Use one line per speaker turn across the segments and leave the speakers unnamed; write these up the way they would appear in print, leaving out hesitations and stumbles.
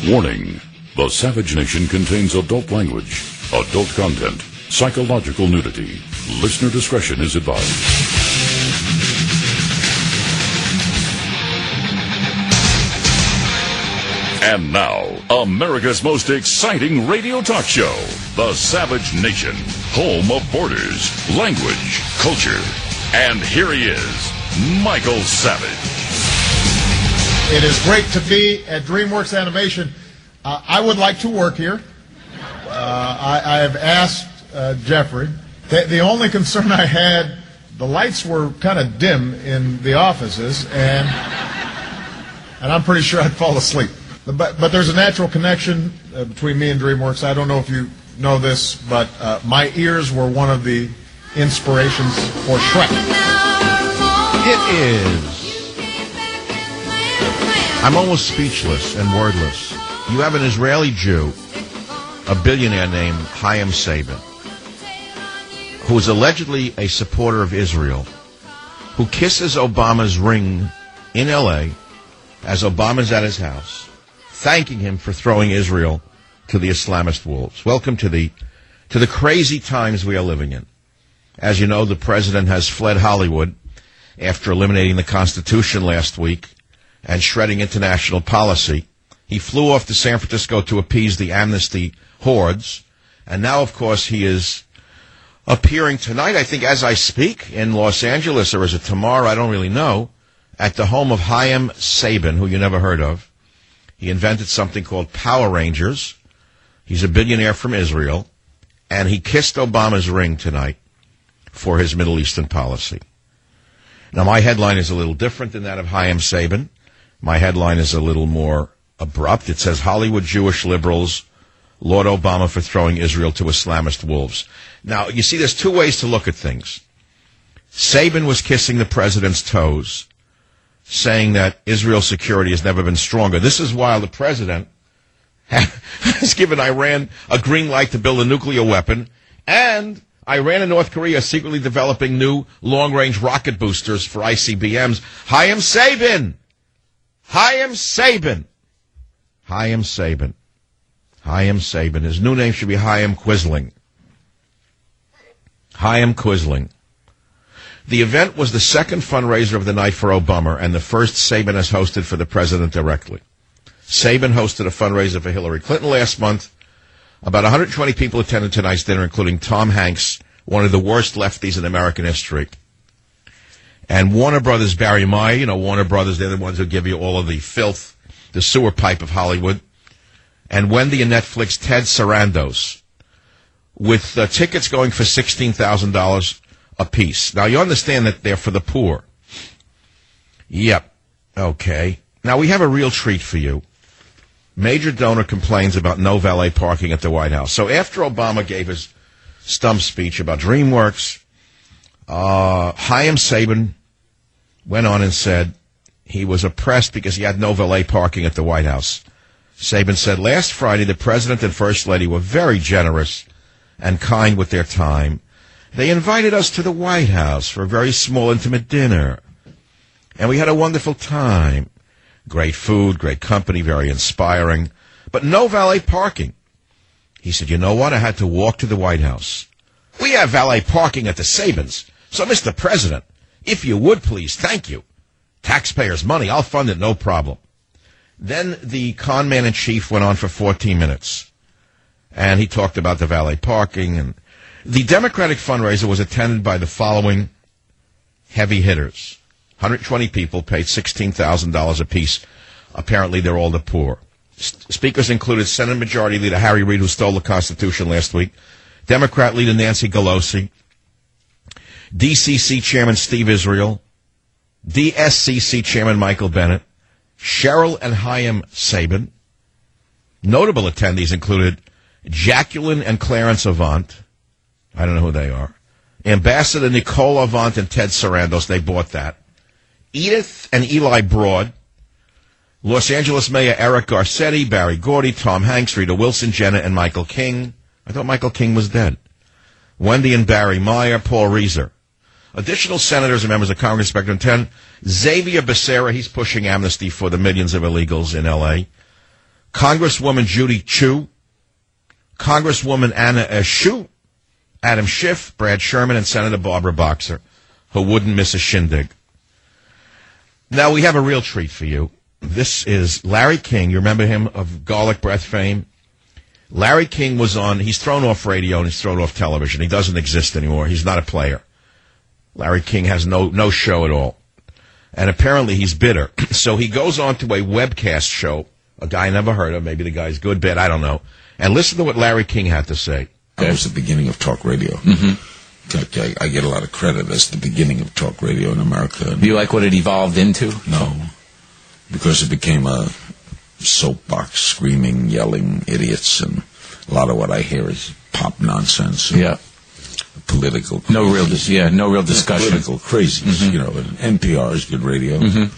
Warning: the Savage Nation contains adult language, adult content, psychological nudity. Listener discretion is advised. And now, America's most exciting radio talk show, The Savage Nation, home of borders, language, culture. And here he is, Michael Savage.
It is great to be at DreamWorks Animation. I would like to work here. I have asked Jeffrey. The only concern I had, the lights were kind of dim in the offices, and I'm pretty sure I'd fall asleep. But there's a natural connection between me and DreamWorks. I don't know if you know this, but my ears were one of the inspirations for Shrek.
It is. I'm almost speechless and wordless. You have an Israeli Jew, a billionaire named Chaim Saban, who is allegedly a supporter of Israel, who kisses Obama's ring in L.A. as Obama's at his house, thanking him for throwing Israel to the Islamist wolves. Welcome to the crazy times we are living in. As you know, the president has fled Hollywood after eliminating the Constitution last week and shredding international policy. He flew off to San Francisco to appease the amnesty hordes, and now, of course, he is appearing tonight, I think, as I speak, in Los Angeles, or is it tomorrow? I don't really know, at the home of Chaim Saban, who you never heard of. He invented something called Power Rangers. He's a billionaire from Israel, and he kissed Obama's ring tonight for his Middle Eastern policy. Now, my headline is a little different than that of Chaim Saban. My headline is a little more abrupt. It says, Hollywood Jewish liberals laud Obama for throwing Israel to Islamist wolves. Now, you see, there's two ways to look at things. Saban was kissing the president's toes, saying that Israel's security has never been stronger. This is while the president has given Iran a green light to build a nuclear weapon, and Iran and North Korea are secretly developing new long-range rocket boosters for ICBMs. Chaim Saban! Chaim Saban! Chaim Saban. Chaim Saban. His new name should be Chaim Quisling. Chaim Quisling. The event was the second fundraiser of the night for Obama and the first Saban has hosted for the president directly. Saban hosted a fundraiser for Hillary Clinton last month. About 120 people attended tonight's dinner, including Tom Hanks, one of the worst lefties in American history. And Warner Brothers, Barry Meyer, Warner Brothers, they're the ones who give you all of the filth, the sewer pipe of Hollywood. And Wendy and Netflix, Ted Sarandos, with tickets going for $16,000 a piece. Now, you understand that they're for the poor. Yep. Okay. Now, we have a real treat for you. Major donor complains about no valet parking at the White House. So after Obama gave his stump speech about DreamWorks, Chaim Saban went on and said he was oppressed because he had no valet parking at the White House. Saban said, last Friday, the president and first lady were very generous and kind with their time. They invited us to the White House for a very small, intimate dinner, and we had a wonderful time. Great food, great company, very inspiring, but no valet parking. He said, you know what? I had to walk to the White House. We have valet parking at the Sabans. So, Mr. President, if you would, please, thank you. Taxpayers' money, I'll fund it, no problem. Then the con man in chief went on for 14 minutes, and he talked about the valet parking. And the Democratic fundraiser was attended by the following heavy hitters. 120 people paid $16,000 apiece. Apparently, they're all the poor. Speakers included Senate Majority Leader Harry Reid, who stole the Constitution last week, Democrat Leader Nancy Pelosi, DCC Chairman Steve Israel, DSCC Chairman Michael Bennet, Cheryl and Chaim Saban. Notable attendees included Jacqueline and Clarence Avant. I don't know who they are. Ambassador Nicole Avant and Ted Sarandos. They bought that. Edith and Eli Broad. Los Angeles Mayor Eric Garcetti, Barry Gordy, Tom Hanks, Rita Wilson, Jenna, and Michael King. I thought Michael King was dead. Wendy and Barry Meyer, Paul Reiser. Additional senators and members of Congress expected to attend. Xavier Becerra, he's pushing amnesty for the millions of illegals in L.A. Congresswoman Judy Chu, Congresswoman Anna Eshoo, Adam Schiff, Brad Sherman, and Senator Barbara Boxer, who wouldn't miss a shindig. Now, we have a real treat for you. This is Larry King. You remember him of Garlic Breath fame? Larry King was on, he's thrown off radio and he's thrown off television. He doesn't exist anymore. He's not a player. Larry King has no show at all. And apparently he's bitter. So he goes on to a webcast show, a guy I never heard of. Maybe the guy's good, bad, I don't know. And listen to what Larry King had to say.
That was the beginning of talk radio. I get a lot of credit as the beginning of talk radio in America.
Do you like what it evolved into?
No, because it became a soapbox, screaming, yelling idiots, and a lot of what I hear is pop nonsense.
Yeah.
Political.
No real discussion.
Political crazies. You know, and NPR is good radio.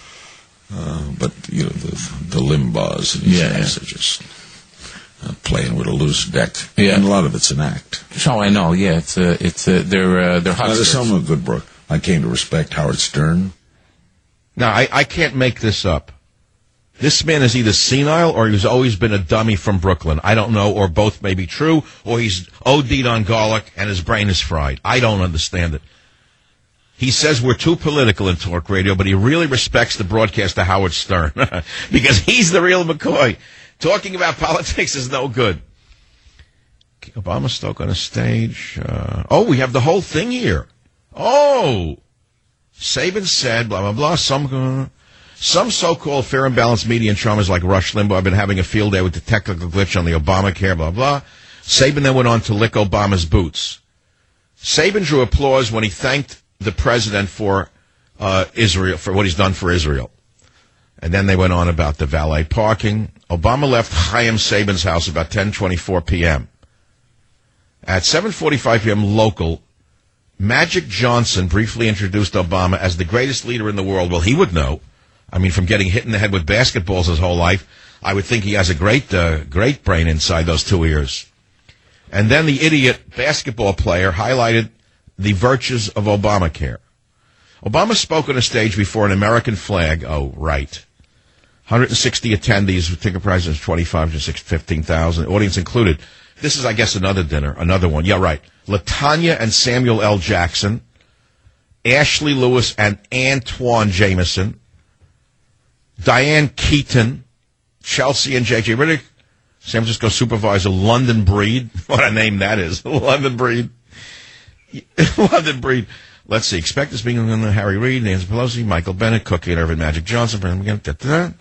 But, you know, the Limbaughs and these guys are just playing with a loose deck.
Yeah.
And a lot of it's an act.
Oh, I know. Yeah, they're
Now,
hucksters.
there's some of good Brooke. I came to respect Howard Stern.
Now, I can't make this up. This man is either senile or he's always been a dummy from Brooklyn. I don't know, or both may be true, or he's OD'd on garlic and his brain is fried. I don't understand it. He says we're too political in talk radio, but he really respects the broadcaster Howard Stern because he's the real McCoy. Talking about politics is no good. Obama Stoke on a stage. We have the whole thing here. Oh, Sabin said, blah, blah, blah. Some so-called fair and balanced media and charmers like Rush Limbaugh have been having a field day with the technical glitch on the Obamacare, blah, blah. Sabin then went on to lick Obama's boots. Sabin drew applause when he thanked the president for Israel, for what he's done for Israel. And then they went on about the valet parking. Obama left Chaim Sabin's house about 10:24 p.m. At 7:45 p.m. local, Magic Johnson briefly introduced Obama as the greatest leader in the world. Well, he would know. I mean, from getting hit in the head with basketballs his whole life, I would think he has a great brain inside those two ears. And then the idiot basketball player highlighted the virtues of Obamacare. Obama spoke on a stage before an American flag. Oh, right. 160 attendees, ticket price is $25 to $15,000. Audience included. This is, I guess, another dinner, another one. Yeah, right. LaTanya and Samuel L. Jackson, Ashley Lewis and Antoine Jameson, Diane Keaton, Chelsea and J.J. Riddick, San Francisco supervisor London Breed. What a name that is. London Breed. London Breed. Let's see. Expect this being on Harry Reid, Nancy Pelosi, Michael Bennett, Cookie and Irvin Magic Johnson. President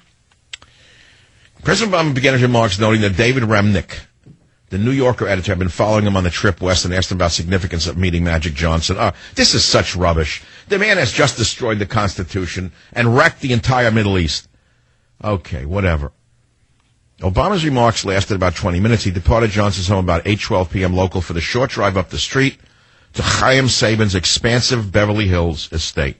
Obama began his remarks noting that David Remnick, the New Yorker editor, had been following him on the trip west and asked him about significance of meeting Magic Johnson. This is such rubbish. The man has just destroyed the Constitution and wrecked the entire Middle East. Okay, whatever. Obama's remarks lasted about 20 minutes. He departed Johnson's home about 8:12 p.m. local for the short drive up the street to Chaim Sabin's expansive Beverly Hills estate.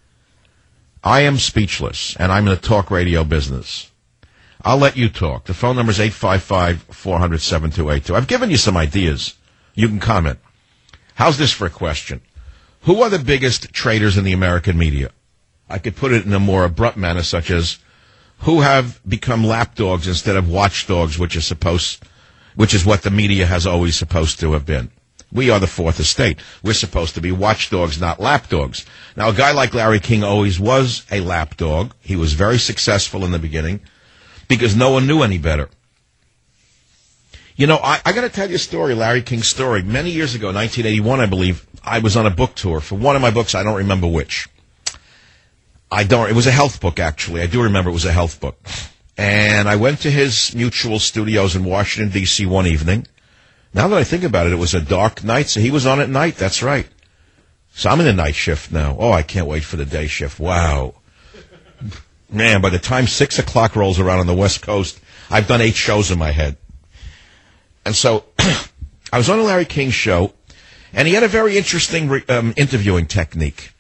I am speechless, and I'm in the talk radio business. I'll let you talk. The phone number is 855-400-7282. I've given you some ideas. You can comment. How's this for a question? Who are the biggest traitors in the American media? I could put it in a more abrupt manner, such as, who have become lapdogs instead of watchdogs, which is what the media has always supposed to have been. We are the fourth estate. We're supposed to be watchdogs, not lapdogs. Now, a guy like Larry King always was a lapdog. He was very successful in the beginning because no one knew any better. You know, I got to tell you a story, Larry King's story. Many years ago, 1981, I believe, I was on a book tour for one of my books. I don't remember which. It was a health book, actually. I do remember it was a health book. And I went to his Mutual Studios in Washington, D.C. one evening. Now that I think about it, it was a dark night, so he was on at night. That's right. So I'm in the night shift now. Oh, I can't wait for the day shift. Wow. Man, by the time 6 o'clock rolls around on the West Coast, I've done 8 shows in my head. And so I was on a Larry King show, and he had a very interesting interviewing technique.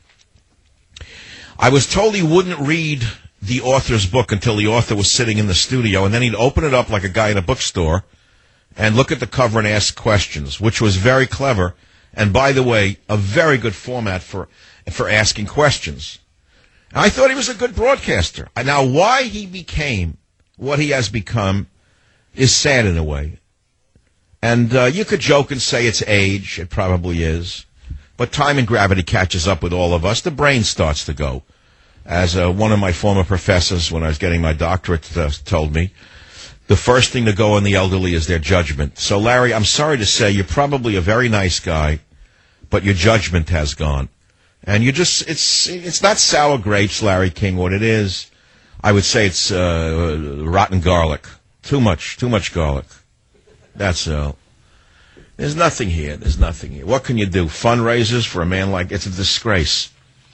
I was told he wouldn't read the author's book until the author was sitting in the studio, and then he'd open it up like a guy in a bookstore and look at the cover and ask questions, which was very clever. And by the way, a very good format for asking questions. I thought he was a good broadcaster. Now, why he became what he has become, is sad in a way. And you could joke and say it's age. It probably is. But time and gravity catches up with all of us. The brain starts to go. As one of my former professors, when I was getting my doctorate, told me, the first thing to go in the elderly is their judgment. So, Larry, I'm sorry to say you're probably a very nice guy, but your judgment has gone. And you just, it's not sour grapes, Larry King. What it is, I would say it's rotten garlic. Too much garlic. That's all. There's nothing here. What can you do? Fundraisers for a man like, it's a disgrace.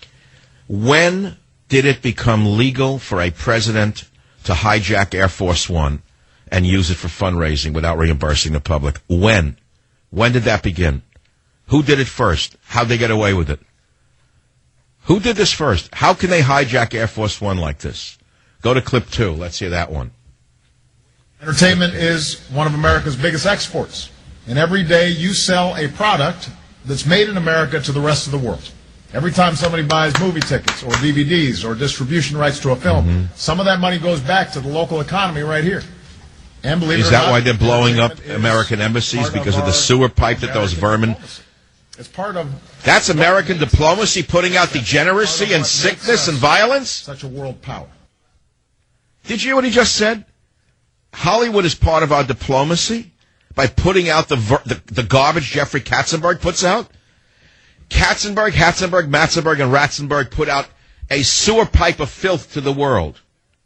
When did it become legal for a president to hijack Air Force One and use it for fundraising without reimbursing the public? When? When did that begin? Who did it first? How'd they get away with it? Who did this first? How can they hijack Air Force One like this? Go to clip 2. Let's hear that one.
Entertainment is one of America's biggest exports. And every day you sell a product that's made in America to the rest of the world. Every time somebody buys movie tickets or DVDs or distribution rights to a film, some of that money goes back to the local economy right here. And believe it or not,
is that why they're blowing up American embassies? Because of the sewer pipe that those vermin...
It's part of...
That's American diplomacy, putting out degeneracy and sickness and violence?
Such a world power.
Did you hear what he just said? Hollywood is part of our diplomacy by putting out the garbage Jeffrey Katzenberg puts out? Katzenberg, Hatzenberg, Matzenberg, and Ratzenberg put out a sewer pipe of filth to the world.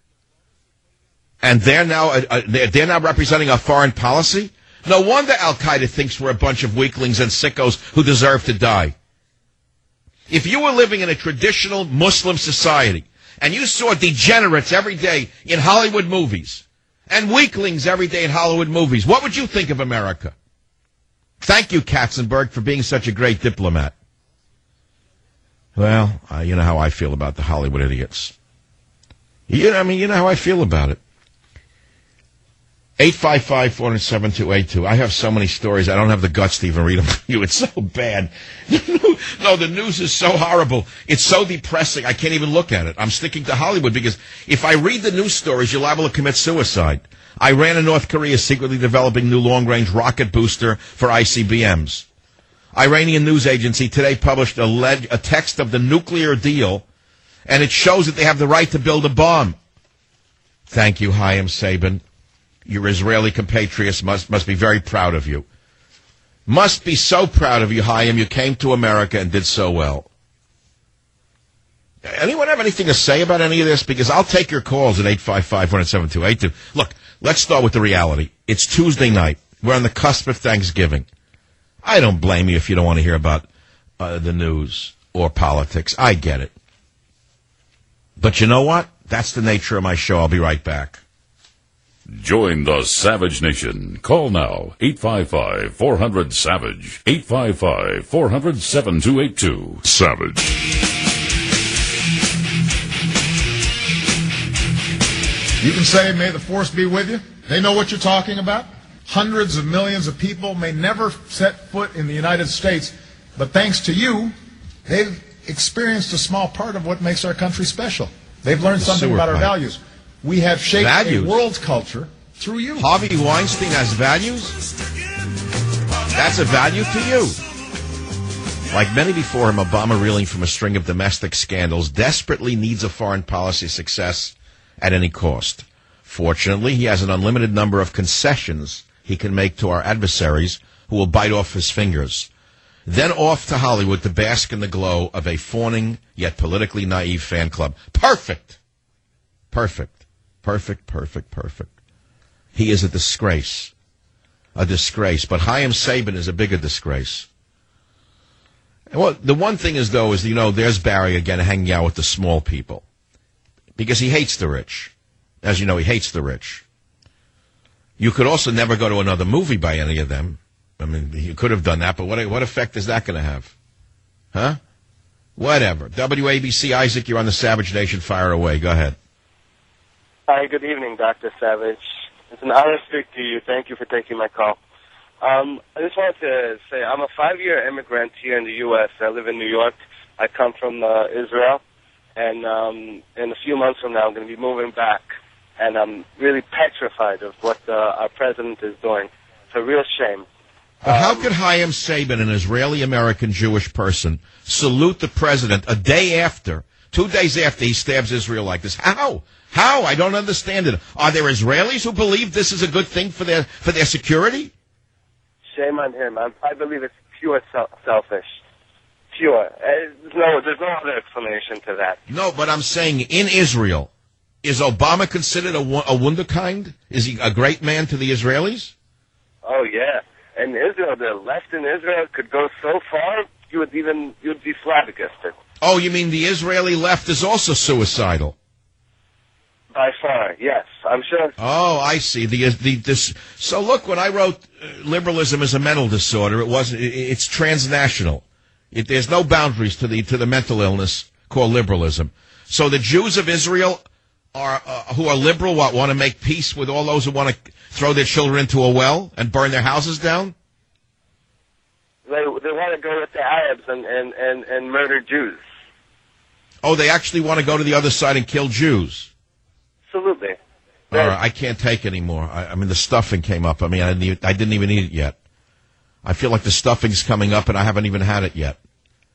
And they're now representing our foreign policy? No wonder Al-Qaeda thinks we're a bunch of weaklings and sickos who deserve to die. If you were living in a traditional Muslim society and you saw degenerates every day in Hollywood movies and weaklings every day in Hollywood movies, what would you think of America? Thank you, Katzenberg, for being such a great diplomat. Well, you know how I feel about the Hollywood idiots. You know how I feel about it. 855-407-282. I have so many stories, I don't have the guts to even read them to you. It's so bad. No, the news is so horrible. It's so depressing, I can't even look at it. I'm sticking to Hollywood because if I read the news stories, you're liable to commit suicide. Iran and North Korea secretly developing new long-range rocket booster for ICBMs. Iranian news agency today published a text of the nuclear deal, and it shows that they have the right to build a bomb. Thank you, Chaim Sabin. Your Israeli compatriots must be very proud of you. Must be so proud of you, Chaim. You came to America and did so well. Anyone have anything to say about any of this? Because I'll take your calls at 855-407-282. Look, let's start with the reality. It's Tuesday night. We're on the cusp of Thanksgiving. I don't blame you if you don't want to hear about the news or politics. I get it. But you know what? That's the nature of my show. I'll be right back.
Join the Savage Nation. Call now, 855-400-SAVAGE, 855-400-7282. Savage.
You can say, may the force be with you. They know what you're talking about. Hundreds of millions of people may never set foot in the United States, but thanks to you, they've experienced a small part of what makes our country special. They've learned something about our values. We have shaped a world culture through you.
Harvey Weinstein has values? That's a value to you. Like many before him, Obama, reeling from a string of domestic scandals, desperately needs a foreign policy success at any cost. Fortunately, he has an unlimited number of concessions he can make to our adversaries who will bite off his fingers. Then off to Hollywood to bask in the glow of a fawning yet politically naive fan club. Perfect. Perfect. Perfect, perfect, perfect. He is a disgrace. A disgrace. But Chaim Sabin is a bigger disgrace. Well, the one thing is, though, is, there's Barry again hanging out with the small people. Because he hates the rich. As you know, he hates the rich. You could also never go to another movie by any of them. I mean, you could have done that, but what effect is that going to have? Huh? Whatever. WABC, Isaac, you're on the Savage Nation. Fire away. Go ahead.
Hi, good evening, Dr. Savage. It's an honor to speak to you. Thank you for taking my call. I just wanted to say I'm a 5-year immigrant here in the U.S. I live in New York. I come from Israel, and in a few months from now I'm going to be moving back. and I'm really petrified of what our president is doing. It's a real shame.
But how could Chaim Saban, an Israeli-American Jewish person, salute the president a day after, 2 days after he stabs Israel like this? How? How? I don't understand it. Are there Israelis who believe this is a good thing for their security?
Shame on him. I believe it's pure selfish. Pure. There's no other explanation to that.
No, but I'm saying in Israel, is Obama considered a wunderkind? Is he a great man to the Israelis?
Oh, yeah. And Israel, the left in Israel could go so far, you'd be flabbergasted.
Oh, you mean the Israeli left is also suicidal?
By far, yes. I'm sure.
Oh, I see. So look, when I wrote liberalism is a mental disorder, it's transnational. There's no boundaries to the mental illness called liberalism. So the Jews of Israel who are liberal want to make peace with all those who want to throw their children into a well and burn their houses down?
They want to go with the Arabs and murder Jews.
Oh, they actually want to go to the other side and kill Jews?
Absolutely.
All right, I can't take anymore. I mean, the stuffing came up. I mean, I didn't even eat it yet. I feel like the stuffing's coming up, and I haven't even had it yet.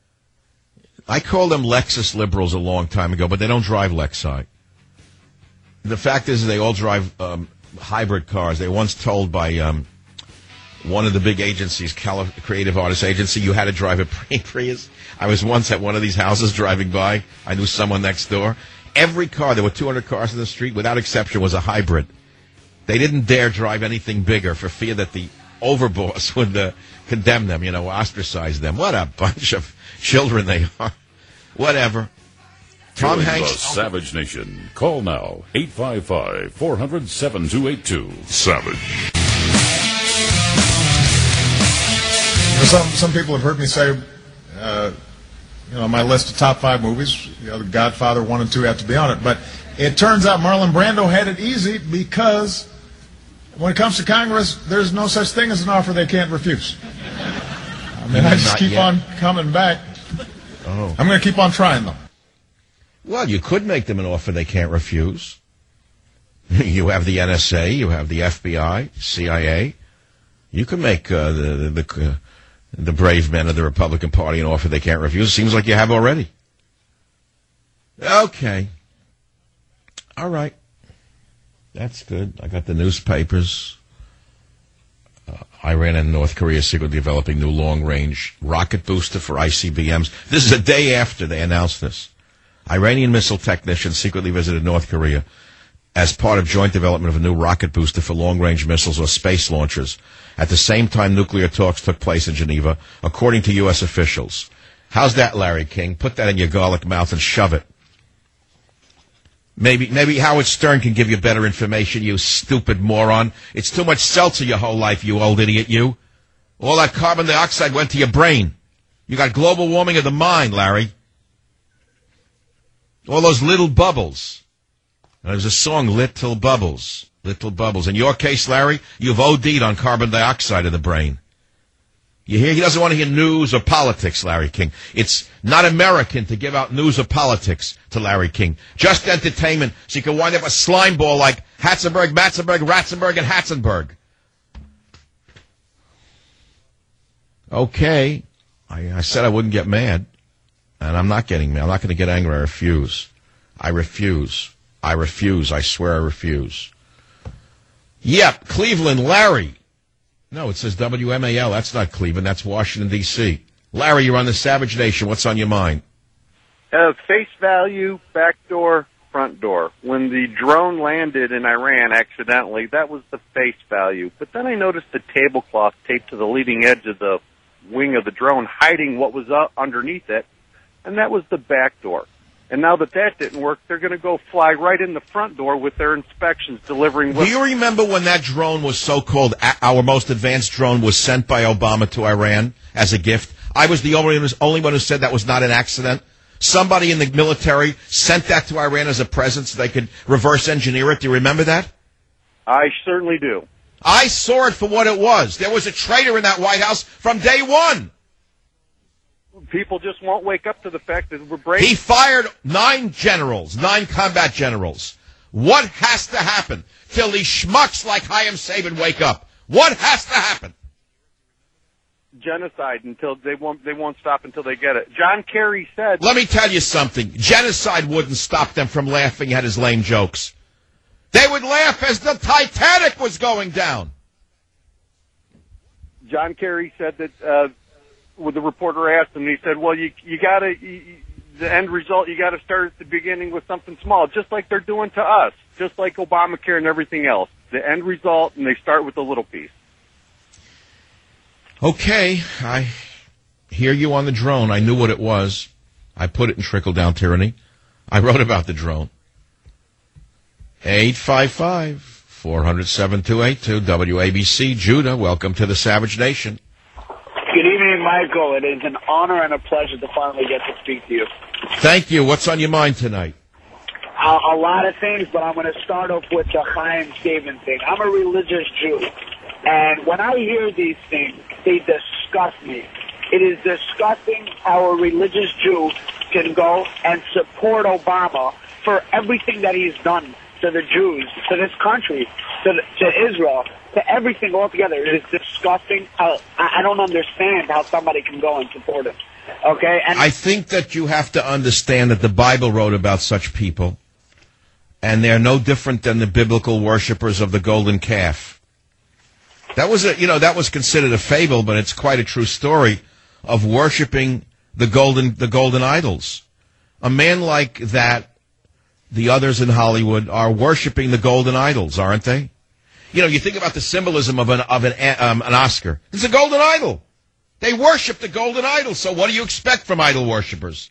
I called them Lexus liberals a long time ago, but they don't drive Lexi. The fact is they all drive hybrid cars. They were once told by one of the big agencies, Creative Artists Agency, you had to drive a Prius. I was once at one of these houses driving by. I knew someone next door. Every car, there were 200 cars in the street, without exception, was a hybrid. They didn't dare drive anything bigger for fear that the overboss would condemn them, ostracize them. What a bunch of children they are. Whatever. Tom Hanks.
The Savage Nation. Call now. 855-400-7282. Savage.
Some people have heard me say, my list of top 5 movies, The Godfather 1 and 2 have to be on it. But it turns out Marlon Brando had it easy because when it comes to Congress, there's no such thing as an offer they can't refuse. I mean, I just keep on coming back.
Oh.
I'm going to keep on trying, though.
Well, you could make them an offer they can't refuse. You have the NSA, you have the FBI, CIA. You can make the brave men of the Republican Party an offer they can't refuse. It seems like you have already. Okay. All right. That's good. I got the newspapers. Iran and North Korea secretly developing new long-range rocket booster for ICBMs. This is a day after they announced this. Iranian missile technicians secretly visited North Korea as part of joint development of a new rocket booster for long-range missiles or space launchers. At the same time, nuclear talks took place in Geneva, according to U.S. officials. How's that, Larry King? Put that in your garlic mouth and shove it. Maybe Howard Stern can give you better information, you stupid moron. It's too much seltzer your whole life, you old idiot, you. All that carbon dioxide went to your brain. You got global warming of the mind, Larry. All those little bubbles. There's a song, Little Bubbles. Little Bubbles. In your case, Larry, you've OD'd on carbon dioxide of the brain. You hear? He doesn't want to hear news or politics, Larry King. It's not American to give out news or politics to Larry King. Just entertainment, so you can wind up a slime ball like Hatzenberg, Matzenberg, Ratzenberg, and Hatzenberg. Okay. I said I wouldn't get mad. And I'm not getting mad. I'm not going to get angry. I refuse. I refuse. I refuse. I swear I refuse. Yep, Cleveland, Larry. No, it says WMAL. That's not Cleveland. That's Washington, D.C. Larry, you're on the Savage Nation. What's on your mind?
Face value, back door, front door. When the drone landed in Iran accidentally, that was the face value. But then I noticed a tablecloth taped to the leading edge of the wing of the drone, hiding what was underneath it, and that was the back door. And now that didn't work, they're going to go fly right in the front door with their inspections, delivering.
Do you remember when that drone was so-called, our most advanced drone was sent by Obama to Iran as a gift? I was the only one who said that was not an accident. Somebody in the military sent that to Iran as a present so they could reverse engineer it. Do you remember that?
I certainly do.
I saw it for what it was. There was a traitor in that White House from day one.
People just won't wake up to the fact that we're brave.
He fired 9 combat generals. What has to happen till these schmucks like Chaim Saban wake up? What has to happen?
Genocide until they won't stop until they get it. John Kerry said.
Let me tell you something. Genocide wouldn't stop them from laughing at his lame jokes. They would laugh as the Titanic was going down.
John Kerry said that when the reporter asked him, he said, "Well, you got to the end result. You got to start at the beginning with something small, just like they're doing to us, just like Obamacare and everything else. The end result, and they start with a little piece."
Okay, I hear you on the drone. I knew what it was. I put it in trickle-down tyranny. I wrote about the drone. 855-400-7282, WABC. Judah, welcome to the Savage Nation.
Good evening, Michael. It is an honor and a pleasure to finally get to speak to you.
Thank you. What's on your mind tonight?
A lot of things, but I'm going to start off with the Chaim Saban thing. I'm a religious Jew, and when I hear these things, they disgust me. It is disgusting how a religious Jew can go and support Obama for everything that he's done to the Jews, to this country, to Israel, to everything altogether. It is disgusting. I don't understand how somebody can go and support him. Okay? And
I think that you have to understand that the Bible wrote about such people, and they're no different than the biblical worshipers of the golden calf. That was considered a fable, but it's quite a true story of worshiping the golden idols. A man like that, the others in Hollywood are worshiping the golden idols, aren't they? You know, you think about the symbolism of an Oscar. It's a golden idol. They worship the golden idol. So what do you expect from idol worshipers?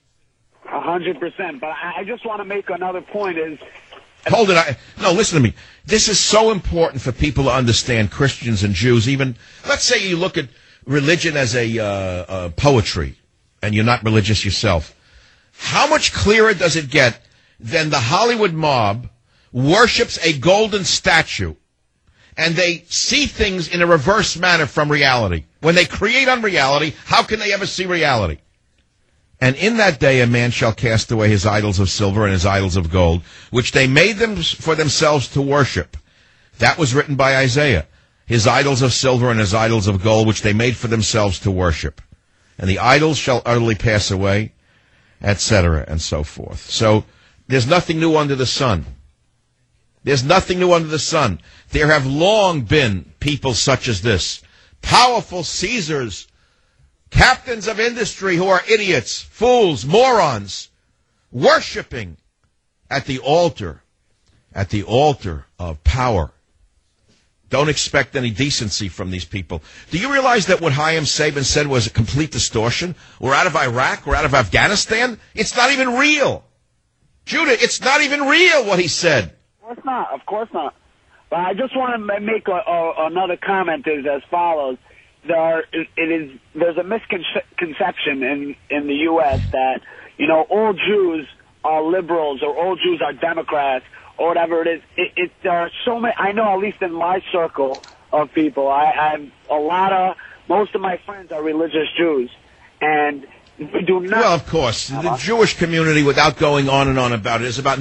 100%. But I just want to make another point is.
Hold it. No, listen to me. This is so important for people to understand, Christians and Jews. Even, let's say you look at religion as a poetry, and you're not religious yourself. How much clearer does it get than the Hollywood mob worships a golden statue, and they see things in a reverse manner from reality? When they create unreality, how can they ever see reality? And in that day a man shall cast away his idols of silver and his idols of gold, which they made them for themselves to worship. That was written by Isaiah. His idols of silver and his idols of gold, which they made for themselves to worship. And the idols shall utterly pass away, etc., and so forth. So there's nothing new under the sun. There's nothing new under the sun. There have long been people such as this. Powerful Caesars, captains of industry who are idiots, fools, morons, worshiping at the altar of power. Don't expect any decency from these people. Do you realize that what Chaim Saban said was a complete distortion? We're out of Iraq, we're out of Afghanistan. It's not even real. Judah, it's not even real what he said.
Of course not. But I just want to make another comment is as follows. There's a misconception in the U.S. that, all Jews are liberals or all Jews are Democrats or whatever it is. There are so many, I know at least in my circle of people, most of my friends are religious Jews, and we do not.
Well, of course, the Jewish community, without going on and on about it, is about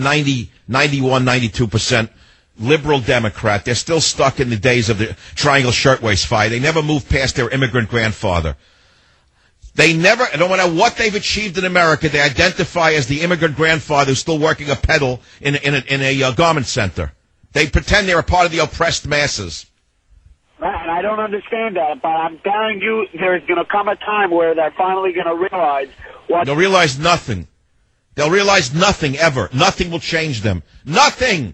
92% liberal Democrat. They're still stuck in the days of the Triangle Shirtwaist fight. They never moved past their immigrant grandfather. No matter what they've achieved in America, they identify as the immigrant grandfather who's still working a peddle in a garment center. They pretend they're a part of the oppressed masses.
Right, and I don't understand that, but I'm telling you, there's going to come a time where they're finally going to realize what.
They'll realize nothing. They'll realize nothing ever. Nothing will change them. Nothing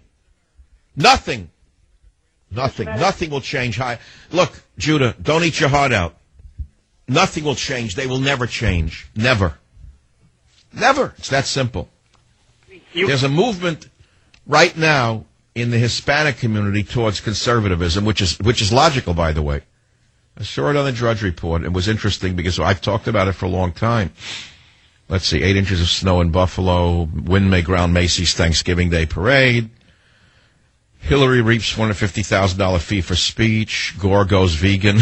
will change. Look, Judah, don't eat your heart out. Nothing will change. They will never change. Never. It's that simple. There's a movement right now in the Hispanic community towards conservatism, which is logical, by the way. I saw it on the Drudge Report. It was interesting because I've talked about it for a long time. Let's see, 8 inches of snow in Buffalo. Wind may ground Macy's Thanksgiving Day Parade. Hillary reaps $150,000 fee for speech. Gore goes vegan.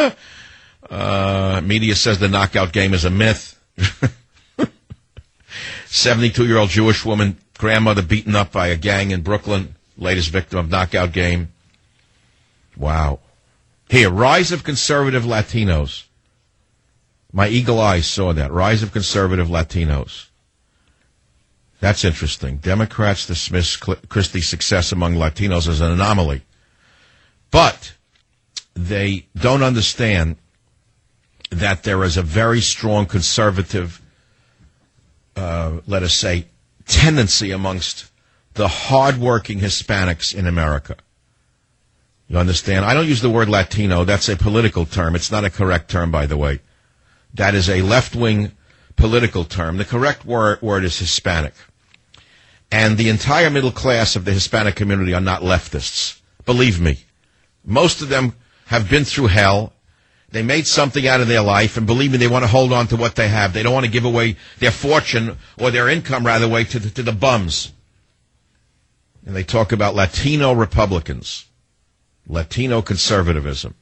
Media says the knockout game is a myth. 72-year-old Jewish woman Grandmother beaten up by a gang in Brooklyn, latest victim of knockout game. Wow. Here, rise of conservative Latinos. My eagle eyes saw that. Rise of conservative Latinos. That's interesting. Democrats dismiss Christie's success among Latinos as an anomaly. But they don't understand that there is a very strong conservative, let us say, tendency amongst the hardworking Hispanics in America. You understand? I don't use the word Latino. That's a political term. It's not a correct term, by the way. That is a left-wing political term. The correct word is Hispanic. And the entire middle class of the Hispanic community are not leftists. Believe me. Most of them have been through hell. They made something out of their life, and believe me, they want to hold on to what they have. They don't want to give away their fortune, or their income, rather, away to the bums. And they talk about Latino Republicans, Latino conservatism.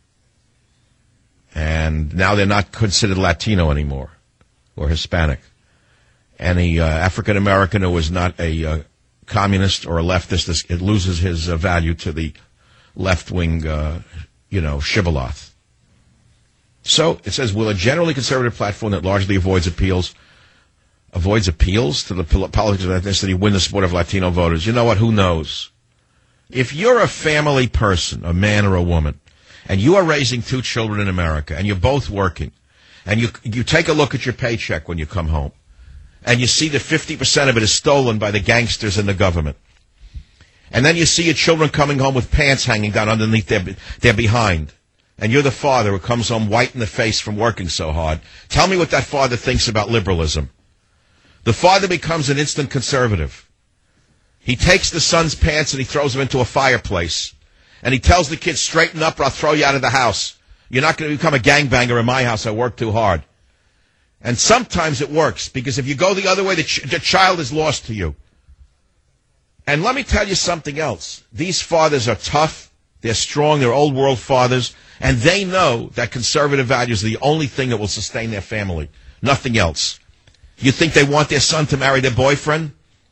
And now they're not considered Latino anymore, or Hispanic. Any African American who is not a communist or a leftist, it loses his value to the left-wing, shibboleth. So it says, will a generally conservative platform that largely avoids appeals to the politics of ethnicity win the support of Latino voters? You know what? Who knows? If you're a family person, a man or a woman, and you are raising 2 children in America, and you're both working, and you take a look at your paycheck when you come home, and you see that 50% of it is stolen by the gangsters and the government, and then you see your children coming home with pants hanging down underneath their behind, and you're the father who comes home white in the face from working so hard, tell me what that father thinks about liberalism. The father becomes an instant conservative. He takes the son's pants and he throws them into a fireplace. And he tells the kid, straighten up or I'll throw you out of the house. You're not going to become a gangbanger in my house. I work too hard. And sometimes it works, because if you go the other way, the child is lost to you. And let me tell you something else. These fathers are tough. They're strong. They're old world fathers. And they know that conservative values are the only thing that will sustain their family. Nothing else. You think they want their son to marry their boyfriend?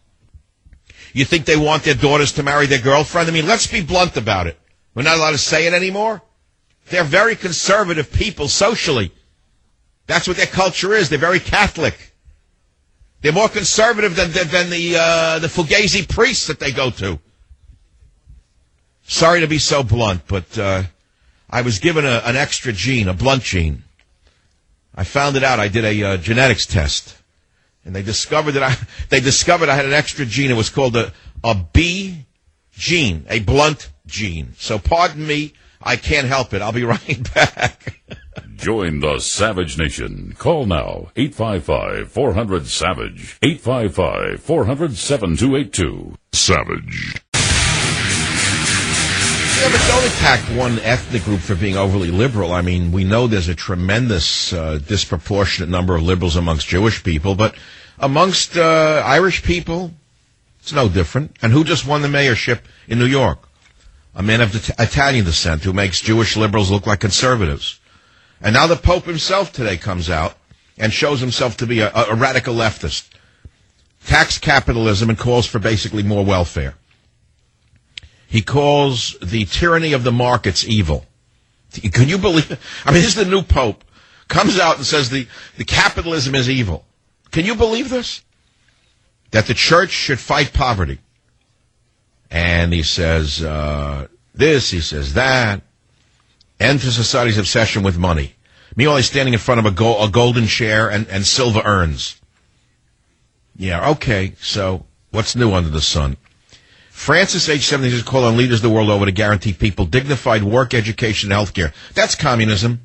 You think they want their daughters to marry their girlfriend? I mean, let's be blunt about it. We're not allowed to say it anymore. They're very conservative people socially. That's what their culture is. They're very Catholic. They're more conservative than the Fugazi priests that they go to. Sorry to be so blunt, but I was given an extra gene, a blunt gene. I found it out. I did a genetics test. And they discovered I had an extra gene. It was called a B gene, a blunt gene. So pardon me, I can't help it. I'll be right back.
Join the Savage Nation. Call now, 855-400-SAVAGE, 855-400-7282. Savage.
Yeah, but don't attack one ethnic group for being overly liberal. I mean, we know there's a tremendous disproportionate number of liberals amongst Jewish people, but amongst Irish people, it's no different. And who just won the mayorship in New York? A man of Italian descent who makes Jewish liberals look like conservatives. And now the Pope himself today comes out and shows himself to be a radical leftist. Tax capitalism and calls for basically more welfare. He calls the tyranny of the markets evil. Can you believe it? I mean, this is the new Pope. Comes out and says the capitalism is evil. Can you believe this? That the church should fight poverty. And he says this, he says that. End to society's obsession with money. Meanwhile, he's standing in front of a golden chair and silver urns. Yeah, okay, so what's new under the sun? Francis, age 70, has called on leaders the world over to guarantee people dignified work, education, and health care. That's communism.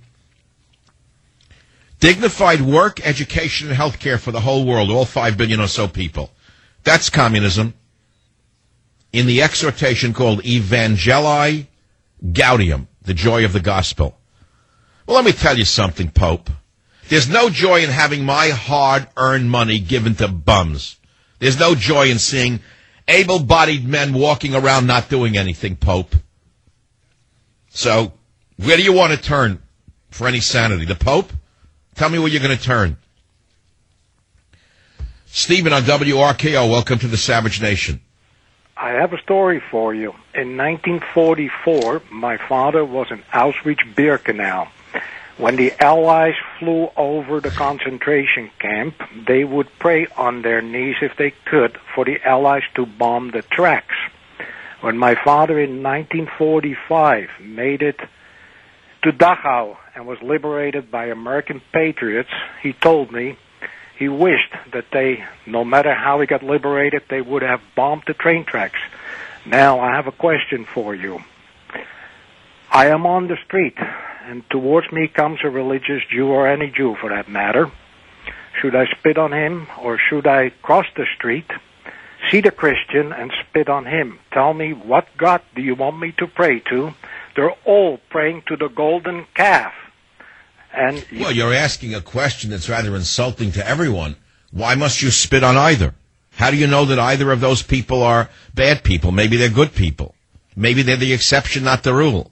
Dignified work, education, and health care for the whole world, all 5 billion or so people. That's communism. In the exhortation called Evangelii Gaudium, the joy of the gospel. Well, let me tell you something, Pope. There's no joy in having my hard-earned money given to bums. There's no joy in seeing able-bodied men walking around not doing anything, Pope. So, where do you want to turn for any sanity? The Pope? Tell me where you're going to turn. Stephen on WRKO, welcome to the Savage Nation.
I have a story for you. In 1944, my father was in Auschwitz-Birkenau. When the Allies flew over the concentration camp, they would pray on their knees if they could for the Allies to bomb the tracks. When my father in 1945 made it to Dachau and was liberated by American patriots, he told me he wished that they, no matter how he got liberated, they would have bombed the train tracks. Now, I have a question for you. I am on the street, and towards me comes a religious Jew, or any Jew for that matter. Should I spit on him, or should I cross the street, see the Christian, and spit on him? Tell me, what God do you want me to pray to? They're all praying to the golden calf. And
well, you're asking a question that's rather insulting to everyone. Why must you spit on either? How do you know that either of those people are bad people? Maybe they're good people. Maybe they're the exception, not the rule.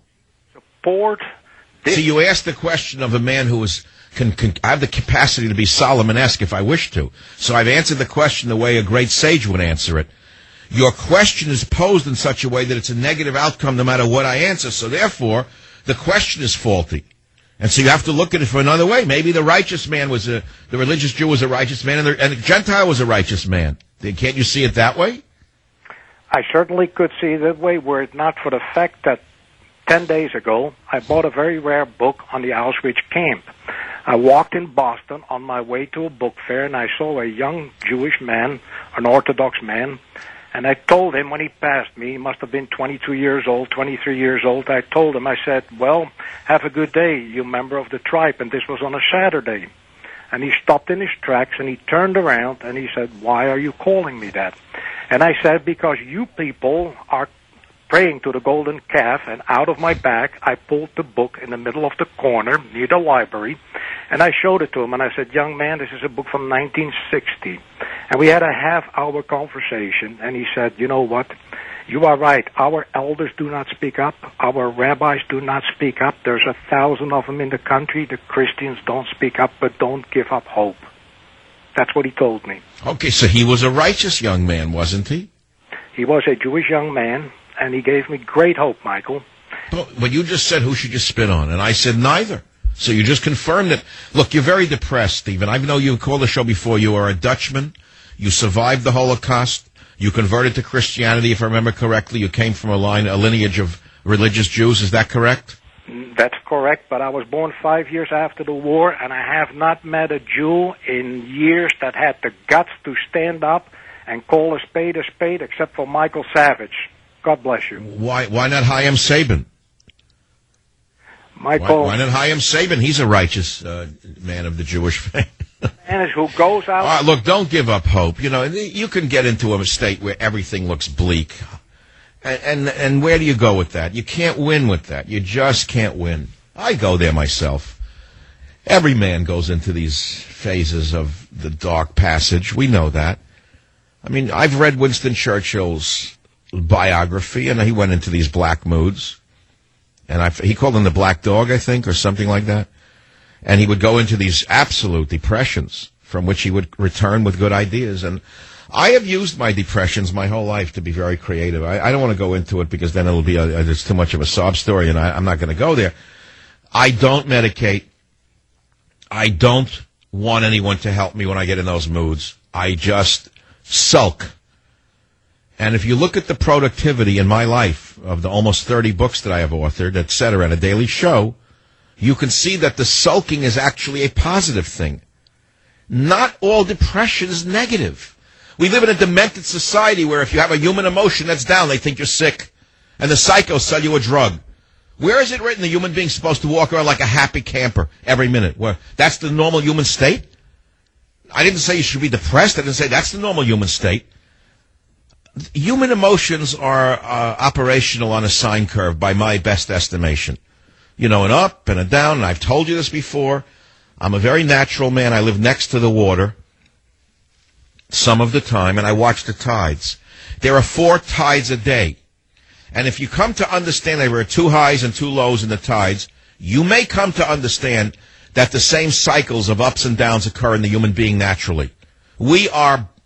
See, you asked the question of a man who can I have the capacity to be Solomon-esque if I wish to. So I've answered the question the way a great sage would answer it. Your question is posed in such a way that it's a negative outcome no matter what I answer. So therefore, the question is faulty. And so you have to look at it from another way. Maybe the righteous man the religious Jew was a righteous man, and the Gentile was a righteous man. Can't you see it that way?
I certainly could see it that way, were it not for the fact that 10 days ago, I bought a very rare book on the Auschwitz camp. I walked in Boston on my way to a book fair, and I saw a young Jewish man, an Orthodox man, and I told him when he passed me, he must have been 22 years old, 23 years old, I told him, I said, well, have a good day, you member of the tribe, and this was on a Saturday. And he stopped in his tracks, and he turned around, and he said, why are you calling me that? And I said, because you people are praying to the golden calf, and out of my bag, I pulled the book in the middle of the corner near the library, and I showed it to him, and I said, young man, this is a book from 1960. And we had a half-hour conversation, and he said, you know what? You are right. Our elders do not speak up. Our rabbis do not speak up. There's 1,000 of them in the country. The Christians don't speak up, but don't give up hope. That's what he told me.
Okay, so he was a righteous young man, wasn't he?
He was a Jewish young man. And he gave me great hope, Michael.
But you just said, who should you spit on? And I said, neither. So you just confirmed it. Look, you're very depressed, Stephen. I know you called the show before. You are a Dutchman. You survived the Holocaust. You converted to Christianity, if I remember correctly. You came from a lineage of religious Jews. Is that correct?
That's correct, but I was born 5 years after the war, and I have not met a Jew in years that had the guts to stand up and call a spade, except for Michael Savage. God bless you.
Why not Chaim Saban?
Michael,
why not Chaim Saban? He's a righteous man of the Jewish faith.
Man who goes out.
Look, don't give up hope. You know, you can get into a state where everything looks bleak, and where do you go with that? You can't win with that. You just can't win. I go there myself. Every man goes into these phases of the dark passage. We know that. I mean, I've read Winston Churchill's biography, and he went into these black moods, and he called him the Black Dog, I think, or something like that, and he would go into these absolute depressions from which he would return with good ideas, and I have used my depressions my whole life to be very creative. I don't want to go into it because then it'll be it's too much of a sob story, and I'm not going to go there. I don't medicate. I don't want anyone to help me when I get in those moods. I just sulk. And if you look at the productivity in my life of the almost 30 books that I have authored, et cetera, and a daily show, you can see that the sulking is actually a positive thing. Not all depression is negative. We live in a demented society where if you have a human emotion that's down, they think you're sick. And the psychos sell you a drug. Where is it written the human being's supposed to walk around like a happy camper every minute? Where that's the normal human state? I didn't say you should be depressed. I didn't say that's the normal human state. Human emotions are operational on a sine curve by my best estimation. You know, an up and a down, and I've told you this before. I'm a very natural man. I live next to the water some of the time, and I watch the tides. There are 4 tides a day. And if you come to understand there are 2 highs and 2 lows in the tides, you may come to understand that the same cycles of ups and downs occur in the human being naturally. We are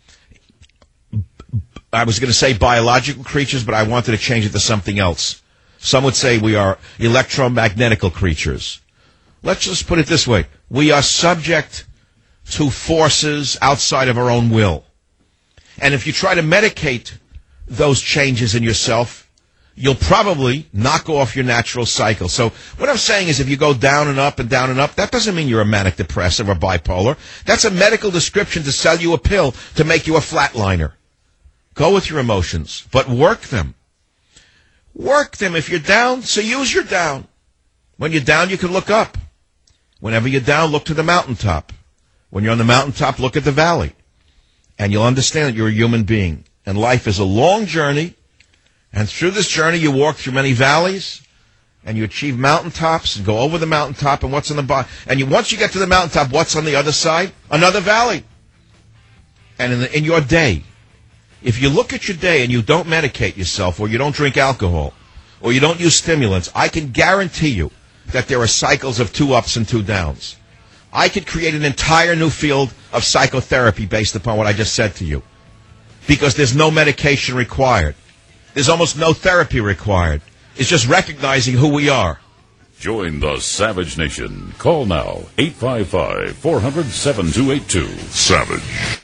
I was going to say biological creatures, but I wanted to change it to something else. Some would say we are electromagnetical creatures. Let's just put it this way. We are subject to forces outside of our own will. And if you try to medicate those changes in yourself, you'll probably knock off your natural cycle. So what I'm saying is if you go down and up and down and up, that doesn't mean you're a manic depressive or bipolar. That's a medical description to sell you a pill to make you a flatliner. Go with your emotions, but work them. Work them. If you're down, so use your down. When you're down, you can look up. Whenever you're down, look to the mountaintop. When you're on the mountaintop, look at the valley. And you'll understand that you're a human being. And life is a long journey. And through this journey, you walk through many valleys. And you achieve mountaintops and go over the mountaintop. And what's on the bottom? And once you get to the mountaintop, what's on the other side? Another valley. And in your day, if you look at your day and you don't medicate yourself, or you don't drink alcohol, or you don't use stimulants, I can guarantee you that there are cycles of 2 ups and 2 downs. I could create an entire new field of psychotherapy based upon what I just said to you. Because there's no medication required. There's almost no therapy required. It's just recognizing who we are.
Join the Savage Nation. Call now, 855-400-7282. Savage.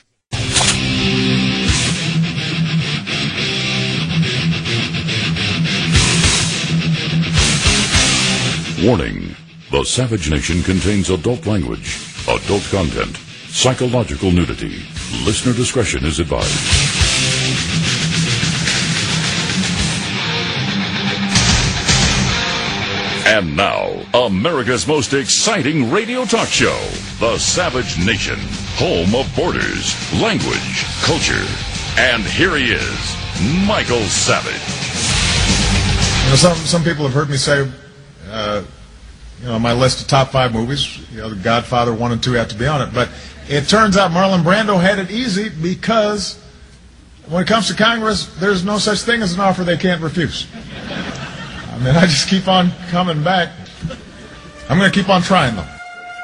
Warning. The Savage Nation contains adult language, adult content, psychological nudity. Listener discretion is advised. And now, America's most exciting radio talk show, The Savage Nation, home of borders, language, culture. And here he is, Michael Savage.
You know, some people have heard me say, my list of top 5 movies, The Godfather 1 and 2 have to be on it. But it turns out Marlon Brando had it easy because when it comes to Congress, there's no such thing as an offer they can't refuse. I mean, I just keep on coming back. I'm going to keep on trying, though.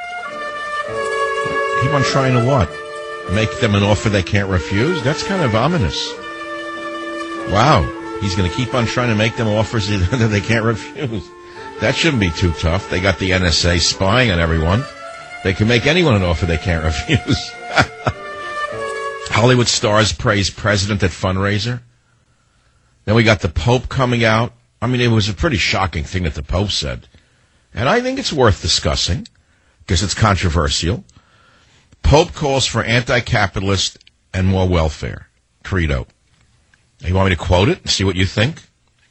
Keep on trying to what? Make them an offer they can't refuse? That's kind of ominous. Wow. He's going to keep on trying to make them offers that they can't refuse. That shouldn't be too tough. They got the NSA spying on everyone. They can make anyone an offer they can't refuse. Hollywood stars praise president at fundraiser. Then we got the Pope coming out. I mean, it was a pretty shocking thing that the Pope said. And I think it's worth discussing because it's controversial. Pope calls for anti-capitalist and more welfare. Credo. You want me to quote it and see what you think?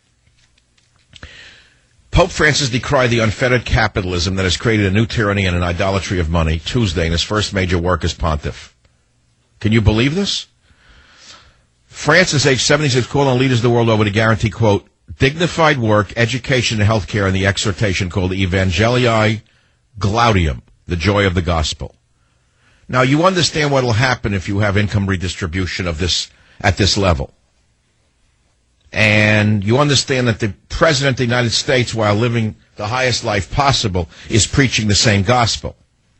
Pope Francis decried the unfettered capitalism that has created a new tyranny and an idolatry of money Tuesday in his first major work as pontiff. Can you believe this? Francis, age 76, called on leaders of the world over to guarantee, quote, dignified work, education, and health care in the exhortation called Evangelii Gaudium, the joy of the gospel. Now, you understand what will happen if you have income redistribution of this at this level. And you understand that the President of the United States, while living the highest life possible, is preaching the same gospel.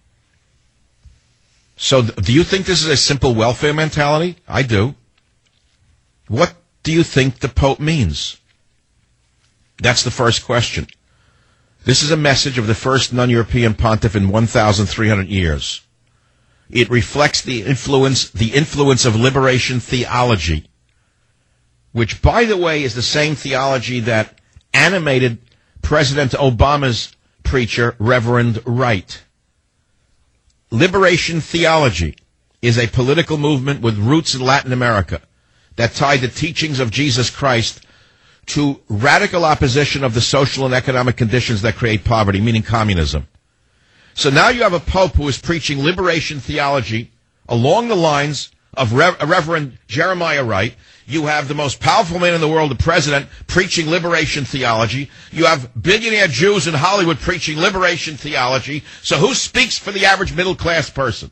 So do you think this is a simple welfare mentality? I do. What do you think the Pope means? That's the first question. This is a message of the first non-European pontiff in 1,300 years. It reflects the influence of liberation theology, which, by the way, is the same theology that animated President Obama's preacher, Reverend Wright. Liberation theology is a political movement with roots in Latin America that tied the teachings of Jesus Christ to radical opposition of the social and economic conditions that create poverty, meaning communism. So now you have a pope who is preaching liberation theology along the lines of Reverend Jeremiah Wright. You have the most powerful man in the world, the president, preaching liberation theology. You have billionaire Jews in Hollywood preaching liberation theology. So who speaks for the average middle-class person?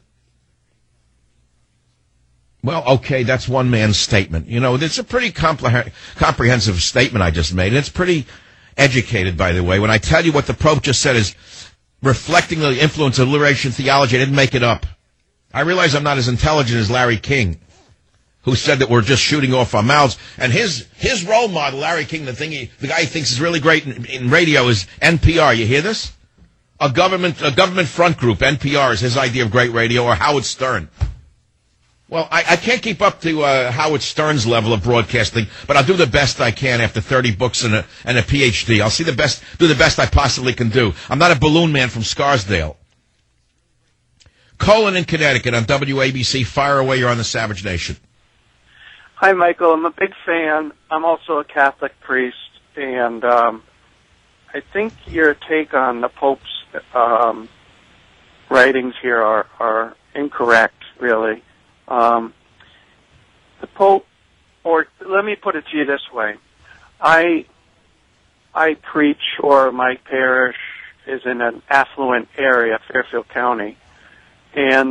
Well, okay, that's one man's statement. You know, it's a pretty comprehensive statement I just made. And it's pretty educated, by the way. When I tell you what the Pope just said is reflecting the influence of liberation theology, I didn't make it up. I realize I'm not as intelligent as Larry King, who said that we're just shooting off our mouths. And his role model, Larry King, the guy he thinks is really great in radio is NPR. You hear this? A government front group, NPR, is his idea of great radio, or Howard Stern. Well, I can't keep up to Howard Stern's level of broadcasting, but I'll do the best I can after 30 books and a PhD. I'll do the best I possibly can do. I'm not a balloon man from Scarsdale. Colin in Connecticut on WABC. Fire away, you're on the Savage Nation.
Hi, Michael. I'm a big fan. I'm also a Catholic priest, and I think your take on the Pope's writings here are incorrect, really. The Pope, or let me put it to you this way. I preach, or my parish is in an affluent area, Fairfield County. And,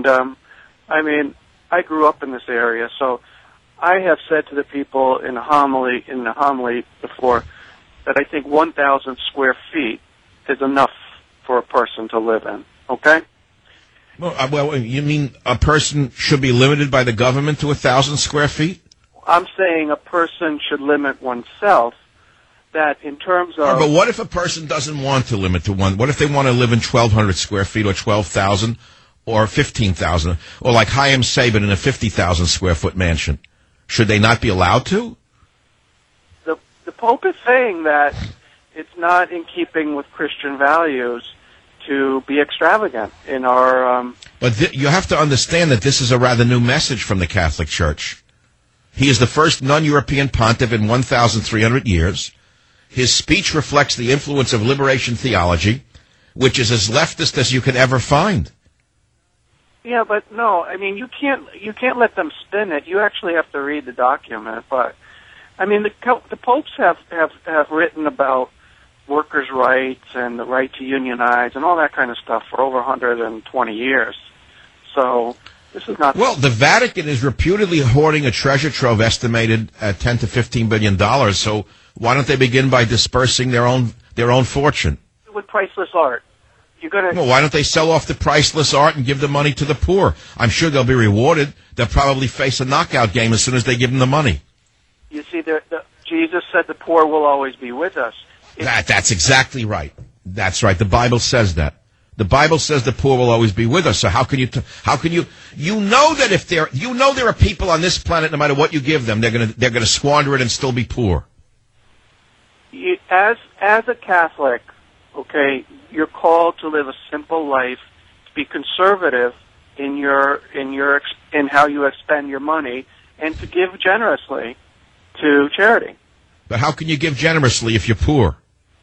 I grew up in this area, so I have said to the people in the homily before that I think 1,000 square feet is enough for a person to live in, okay?
Well, you mean a person should be limited by the government to 1,000 square feet?
I'm saying a person should limit oneself, that in terms of...
But what if a person doesn't want to limit to one? What if they want to live in 1,200 square feet or 12,000 or 15,000? Or like Chaim Sabin in a 50,000 square foot mansion? Should they not be allowed to?
The Pope is saying that it's not in keeping with Christian values to be extravagant in our...
But you have to understand that this is a rather new message from the Catholic Church. He is the first non-European pontiff in 1,300 years. His speech reflects the influence of liberation theology, which is as leftist as you can ever find.
Yeah, but no, I mean, you can't let them spin it. You actually have to read the document. But, I mean, the popes have written about workers' rights and the right to unionize and all that kind of stuff for over 120 years. So this is not...
Well, the Vatican is reputedly hoarding a treasure trove estimated at $10 to $15 billion. So why don't they begin by dispersing their own fortune?
With priceless art.
Well, why don't they sell off the priceless art and give the money to the poor? I'm sure they'll be rewarded. They'll probably face a knockout game as soon as they give them the money.
You see, Jesus said the poor will always be with us.
That's exactly right. That's right. The Bible says that. The Bible says the poor will always be with us. So how can you know that if there are people on this planet, no matter what you give them, they're gonna squander it and still be poor.
As a Catholic, okay, you're called to live a simple life, to be conservative in how you spend your money, and to give generously to charity.
But how can you give generously if you're poor?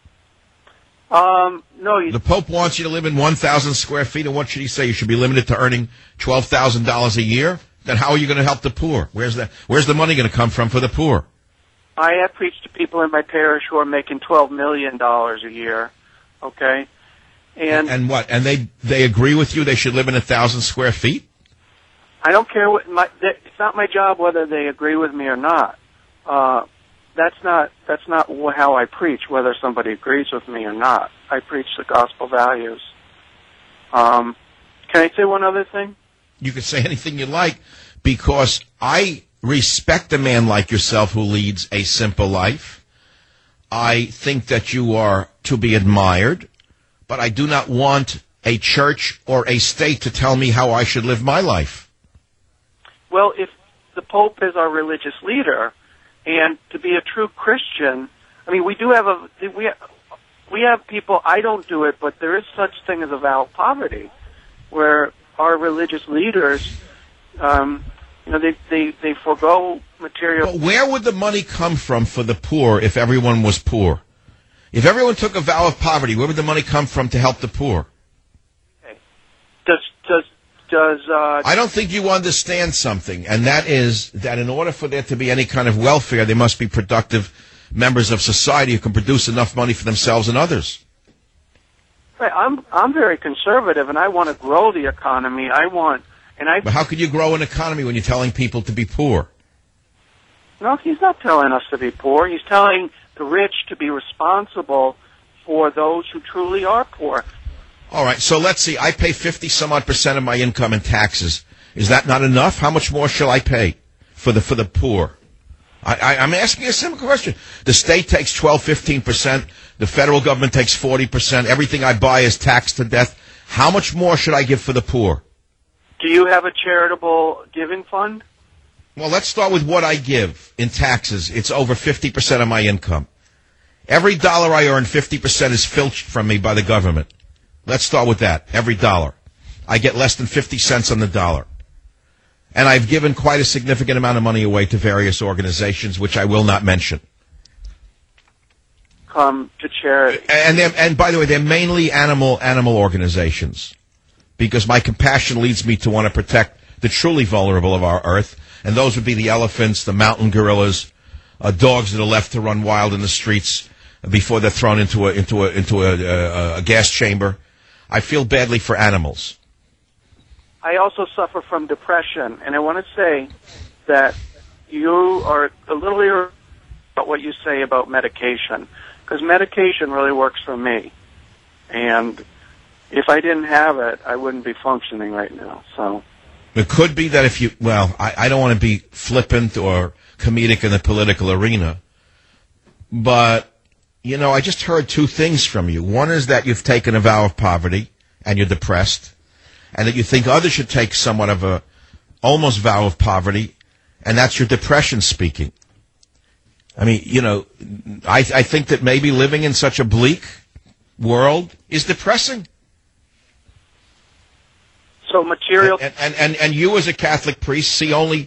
No.
The Pope wants you to live in 1,000 square feet, and what should he say? You should be limited to earning $12,000 a year? Then how are you going to help the poor? Where's the money going to come from for the poor?
I have preached to people in my parish who are making $12 million a year, okay?
And what? And they agree with you they should live in 1,000 square feet?
I don't care it's not my job whether they agree with me or not. That's not how I preach, whether somebody agrees with me or not. I preach the gospel values. Can I say one other thing?
You can say anything you like, because I respect a man like yourself who leads a simple life. I think that you are to be admired, but I do not want a church or a state to tell me how I should live my life.
Well, if the Pope is our religious leader, and to be a true Christian, I mean, we have people, I don't do it, but there is such thing as a vow of poverty, where our religious leaders, they forego material.
But where would the money come from for the poor if everyone was poor? If everyone took a vow of poverty, where would the money come from to help the poor?
Okay.
I don't think you understand something, and that is that in order for there to be any kind of welfare, there must be productive members of society who can produce enough money for themselves and others.
Right. I'm very conservative, and I want to grow the economy. But
how can you grow an economy when you're telling people to be poor?
No, he's not telling us to be poor. He's telling the rich to be responsible for those who truly are poor.
All right, so let's see. I pay 50-some-odd% of my income in taxes. Is that not enough? How much more shall I pay? for the poor? I'm asking a simple question. The state takes 12-15%. The federal government takes 40%. Everything I buy is taxed to death. How much more should I give for the poor?
Do you have a charitable giving fund?
Well, let's start with what I give in taxes. It's over 50% of my income. Every dollar I earn, 50% is filched from me by the government. Let's start with that. Every dollar. I get less than 50 cents on the dollar. And I've given quite a significant amount of money away to various organizations, which I will not mention.
Come to charity.
And by the way, they're mainly animal organizations, because my compassion leads me to want to protect the truly vulnerable of our earth, and those would be the elephants, the mountain gorillas, dogs that are left to run wild in the streets before they're thrown into a gas chamber. I feel badly for animals.
I also suffer from depression, and I want to say that you are a little irritable about what you say about medication, because medication really works for me. And if I didn't have it, I wouldn't be functioning right now. So
it could be that if you, well, I don't want to be flippant or comedic in the political arena, but, you know, I just heard two things from you. One is that you've taken a vow of poverty and you're depressed, and that you think others should take somewhat of a almost vow of poverty, and that's your depression speaking. I mean, you know, I think that maybe living in such a bleak world is depressing.
So material...
And you as a Catholic priest see only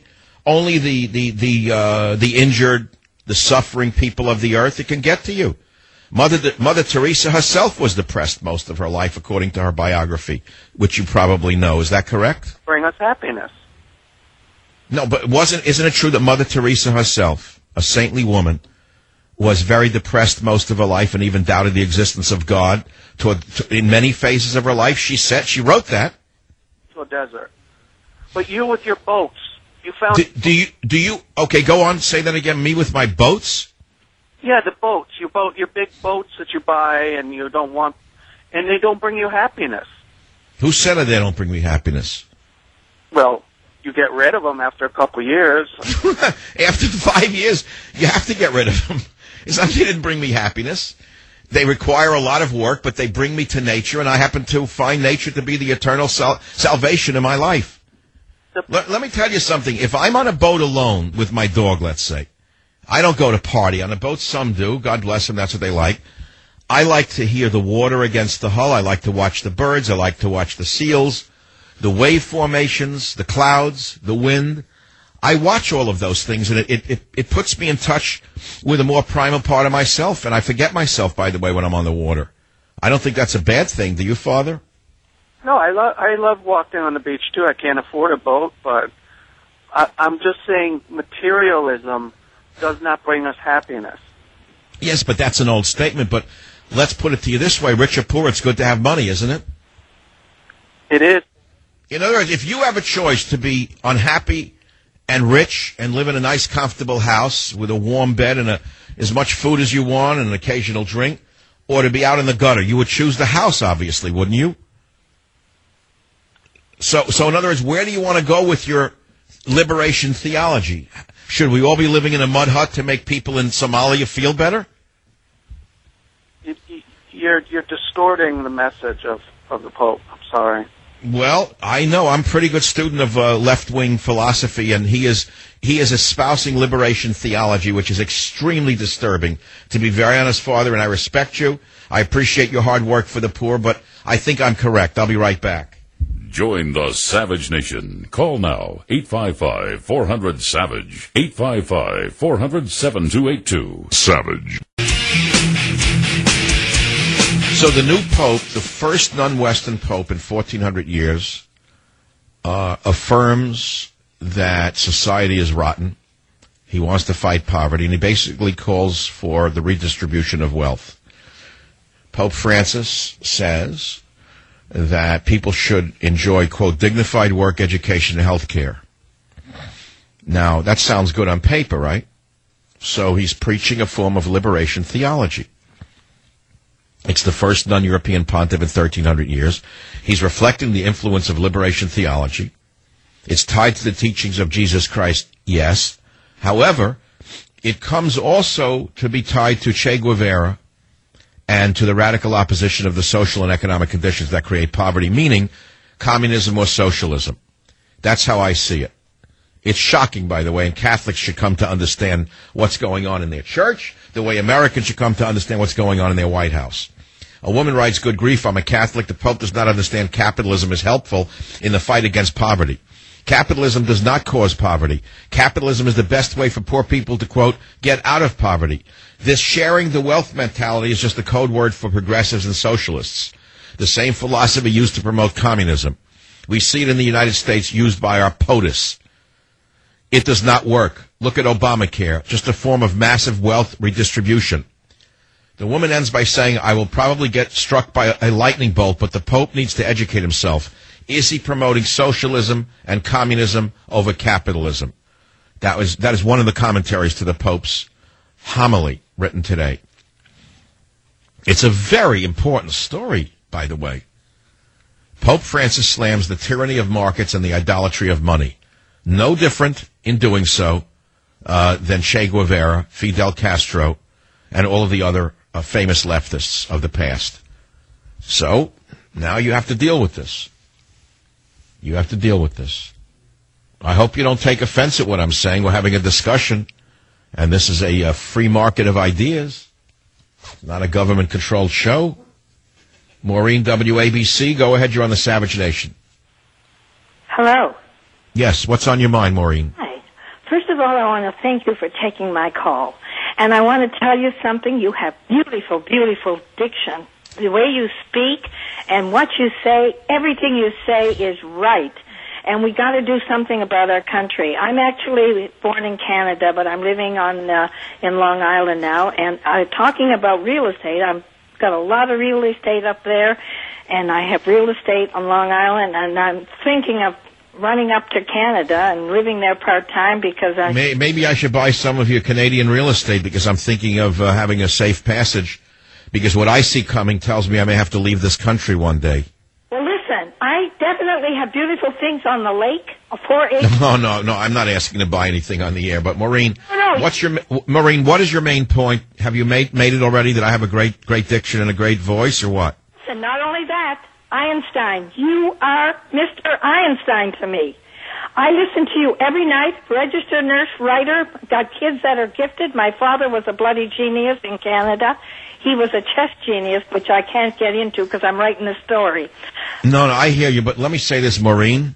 the injured, the suffering people of the earth. It can get to you. Mother Teresa herself was depressed most of her life, according to her biography, which you probably know. Is that correct?
Bring us happiness.
No, but isn't it true that Mother Teresa herself, a saintly woman, was very depressed most of her life and even doubted the existence of God in many phases of her life? She wrote that. To
a desert. But you with your boats, you found...
Do you, okay, go on, say that again, me with my boats?
Yeah, the boats, your big boats that you buy and you don't want, and they don't bring you happiness.
Who said that they don't bring me happiness?
Well, you get rid of them after a couple of years.
After 5 years, you have to get rid of them. It's not they didn't bring me happiness. They require a lot of work, but they bring me to nature, and I happen to find nature to be the eternal salvation in my life. Let me tell you something. If I'm on a boat alone with my dog, let's say, I don't go to party on a boat. Some do. God bless them. That's what they like. I like to hear the water against the hull. I like to watch the birds. I like to watch the seals, the wave formations, the clouds, the wind. I watch all of those things, and it puts me in touch with a more primal part of myself, and I forget myself, by the way, when I'm on the water. I don't think that's a bad thing. Do you, Father?
No, I love walking on the beach, too. I can't afford a boat, but I'm just saying materialism does not bring us happiness.
Yes, but that's an old statement, but let's put it to you this way. Rich or poor, it's good to have money, isn't it?
It is.
In other words, if you have a choice to be unhappy and rich and live in a nice, comfortable house with a warm bed and as much food as you want and an occasional drink, or to be out in the gutter, you would choose the house, obviously, wouldn't you? So in other words, where do you want to go with your liberation theology? Should we all be living in a mud hut to make people in Somalia feel better?
You're distorting the message of the Pope. I'm sorry.
Well, I know. I'm a pretty good student of left-wing philosophy, and he is espousing liberation theology, which is extremely disturbing. To be very honest, Father, and I respect you. I appreciate your hard work for the poor, but I think I'm correct. I'll be right back.
Join the Savage Nation. Call now, 855-400-SAVAGE, 855-400-7282. Savage.
So the new pope, the first non-Western pope in 1,400 years, affirms that society is rotten. He wants to fight poverty, and he basically calls for the redistribution of wealth. Pope Francis says that people should enjoy, quote, dignified work, education, and health care. Now, that sounds good on paper, right? So he's preaching a form of liberation theology. It's the first non-European pontiff in 1,300 years. He's reflecting the influence of liberation theology. It's tied to the teachings of Jesus Christ Yes. However, it comes also to be tied to Che Guevara and to the radical opposition of the social and economic conditions that create poverty, meaning communism or socialism. That's how I see it. It's shocking, by the way, and Catholics should come to understand what's going on in their church, the way Americans should come to understand what's going on in their White House. A woman writes, good grief, I'm a Catholic. The Pope does not understand capitalism is helpful in the fight against poverty. Capitalism does not cause poverty. Capitalism is the best way for poor people to, quote, get out of poverty. This sharing the wealth mentality is just a code word for progressives and socialists. The same philosophy used to promote communism. We see it in the United States used by our POTUS. It does not work. Look at Obamacare, just a form of massive wealth redistribution. The woman ends by saying, I will probably get struck by a lightning bolt, but the Pope needs to educate himself. Is he promoting socialism and communism over capitalism? That is one of the commentaries to the Pope's homily written today. It's a very important story, by the way. Pope Francis slams the tyranny of markets and the idolatry of money. No different in doing so than Che Guevara, Fidel Castro, and all of the other famous leftists of the past. So, now you have to deal with this. You have to deal with this. I hope you don't take offense at what I'm saying. We're having a discussion, and this is a free market of ideas, not a government-controlled show. Maureen, WABC, go ahead. You're on the Savage Nation.
Hello.
Yes, what's on your mind, Maureen?
Hi. First of all, I want to thank you for taking my call. And I want to tell you something. You have beautiful, beautiful diction. The way you speak and what you say, everything you say is right. And we got to do something about our country. I'm actually born in Canada, but I'm living in Long Island now. And talking about real estate, I've got a lot of real estate up there, and I have real estate on Long Island, and I'm thinking of running up to Canada and living there part-time because
Maybe I should buy some of your Canadian real estate because I'm thinking of having a safe passage. Because what I see coming tells me I may have to leave this country one day.
Well, listen, I definitely have beautiful things on the lake, a 4-acre...
No, I'm not asking to buy anything on the air. But Maureen, Maureen, what is your main point? Have you made it already that I have a great diction and a great voice, or what?
And not only that, Einstein, you are Mr. Einstein to me. I listen to you every night, registered nurse, writer, got kids that are gifted. My father was a bloody genius in Canada. He was a chess genius, which I can't get into because I'm writing a story.
No, I hear you, but let me say this, Maureen.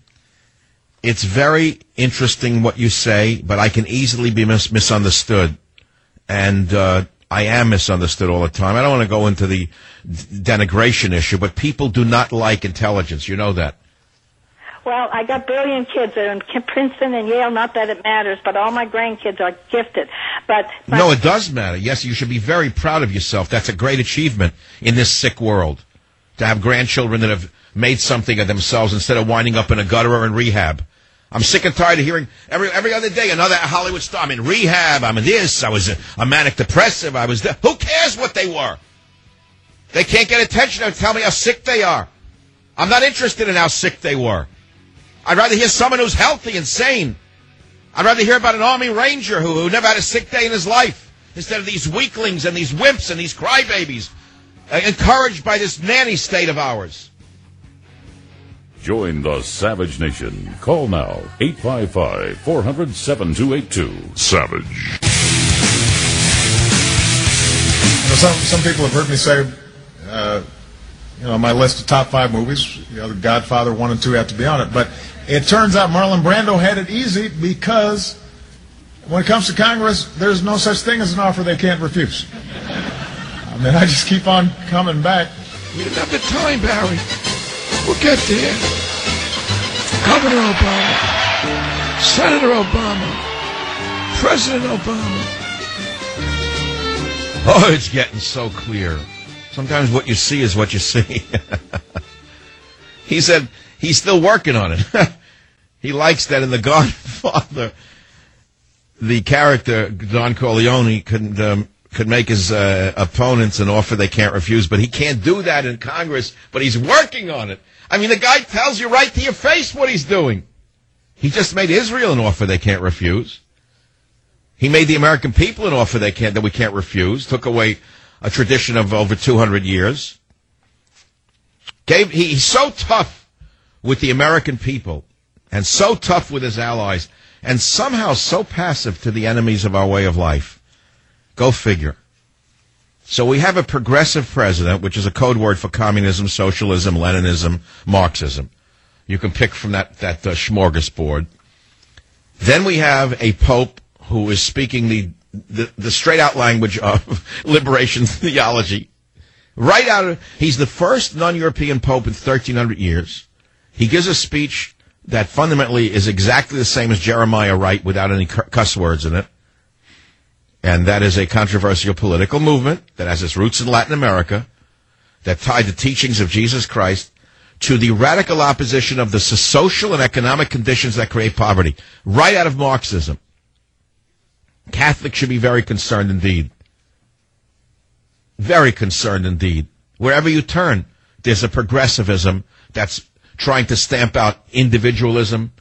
It's very interesting what you say, but I can easily be misunderstood. And I am misunderstood all the time. I don't want to go into the denigration issue, but people do not like intelligence. You know that.
Well, I got brilliant kids. They're in Princeton and Yale. Not that it matters, but all my grandkids are gifted.
No, it does matter. Yes, you should be very proud of yourself. That's a great achievement in this sick world, to have grandchildren that have made something of themselves instead of winding up in a gutter or in rehab. I'm sick and tired of hearing every other day another Hollywood star. I'm in rehab. I'm in this. I was a manic depressive. I was there. Who cares what they were? They can't get attention and tell me how sick they are. I'm not interested in how sick they were. I'd rather hear someone who's healthy and sane. I'd rather hear about an Army Ranger who never had a sick day in his life, instead of these weaklings and these wimps and these crybabies, encouraged by this nanny state of ours.
Join the Savage Nation. Call now, 855-400-7282. Savage.
Some people have heard me say, my list of top 5 movies, The Godfather 1 and 2 have to be on it. But it turns out Marlon Brando had it easy because when it comes to Congress, there's no such thing as an offer they can't refuse. I mean, I just keep on coming back.
We don't have the time, Barry. We'll get there. Governor Obama, Senator Obama, President Obama. Oh, it's getting so clear. Sometimes what you see is what you see. He said he's still working on it. He likes that in The Godfather, the character, Don Corleone, could make his opponents an offer they can't refuse, but he can't do that in Congress, but he's working on it. I mean, the guy tells you right to your face what he's doing. He just made Israel an offer they can't refuse. He made the American people an offer that we can't refuse. Took away a tradition of over 200 years. He's so tough with the American people and so tough with his allies and somehow so passive to the enemies of our way of life. Go figure. So we have a progressive president, which is a code word for communism, socialism, Leninism, Marxism. You can pick from that smorgasbord. Then we have a pope who is speaking the straight-out language of liberation theology. He's the first non-European pope in 1,300 years. He gives a speech that fundamentally is exactly the same as Jeremiah Wright without any cuss words in it. And that is a controversial political movement that has its roots in Latin America, that tied the teachings of Jesus Christ to the radical opposition of the social and economic conditions that create poverty, right out of Marxism. Catholics should be very concerned indeed. Very concerned indeed. Wherever you turn, there's a progressivism that's trying to stamp out individualism,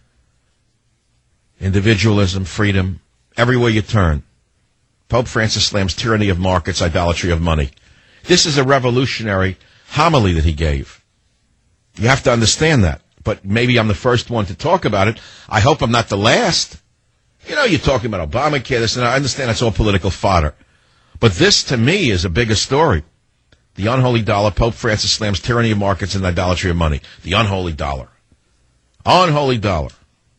freedom, everywhere you turn. Pope Francis slams tyranny of markets, idolatry of money. This is a revolutionary homily that he gave. You have to understand that. But maybe I'm the first one to talk about it. I hope I'm not the last. You know, you're talking about Obamacare, this and that. I understand that's all political fodder. But this, to me, is a bigger story. The unholy dollar. Pope Francis slams tyranny of markets and idolatry of money. The unholy dollar. Unholy dollar.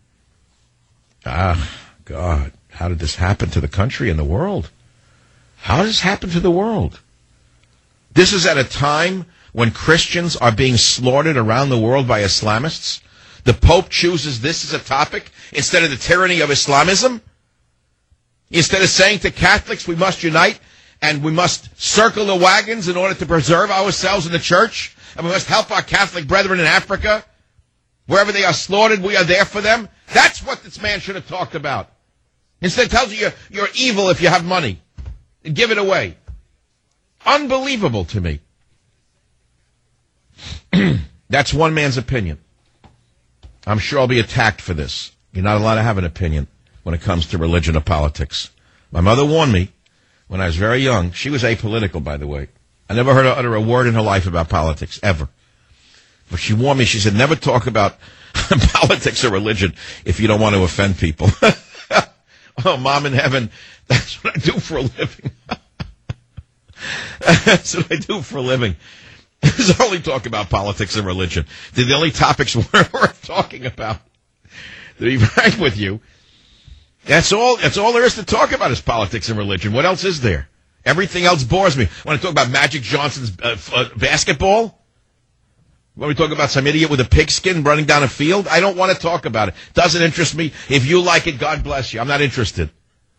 Ah, God. How did this happen to the country and the world? How does this happen to the world? This is at a time when Christians are being slaughtered around the world by Islamists. The Pope chooses this as a topic instead of the tyranny of Islamism. Instead of saying to Catholics, we must unite and we must circle the wagons in order to preserve ourselves in the church, and we must help our Catholic brethren in Africa. Wherever they are slaughtered, we are there for them. That's what this man should have talked about. Instead, it tells you you're evil if you have money. Give it away. Unbelievable to me. That's one man's opinion. I'm sure I'll be attacked for this. You're not allowed to have an opinion when it comes to religion or politics. My mother warned me when I was very young. She was apolitical, by the way. I never heard her utter a word in her life about politics, ever. But she warned me. She said, never talk about politics or religion if you don't want to offend people. Oh, Mom in heaven, that's what I do for a living. That's what I do for a living. Is only talk about politics and religion. They're the only topics we're worth talking about. To be frank with you, that's all there is to talk about is politics and religion. What else is there? Everything else bores me. Want to talk about Magic Johnson's basketball? When we talk about some idiot with a pigskin running down a field, I don't want to talk about it. Doesn't interest me. If you like it, God bless you. I'm not interested.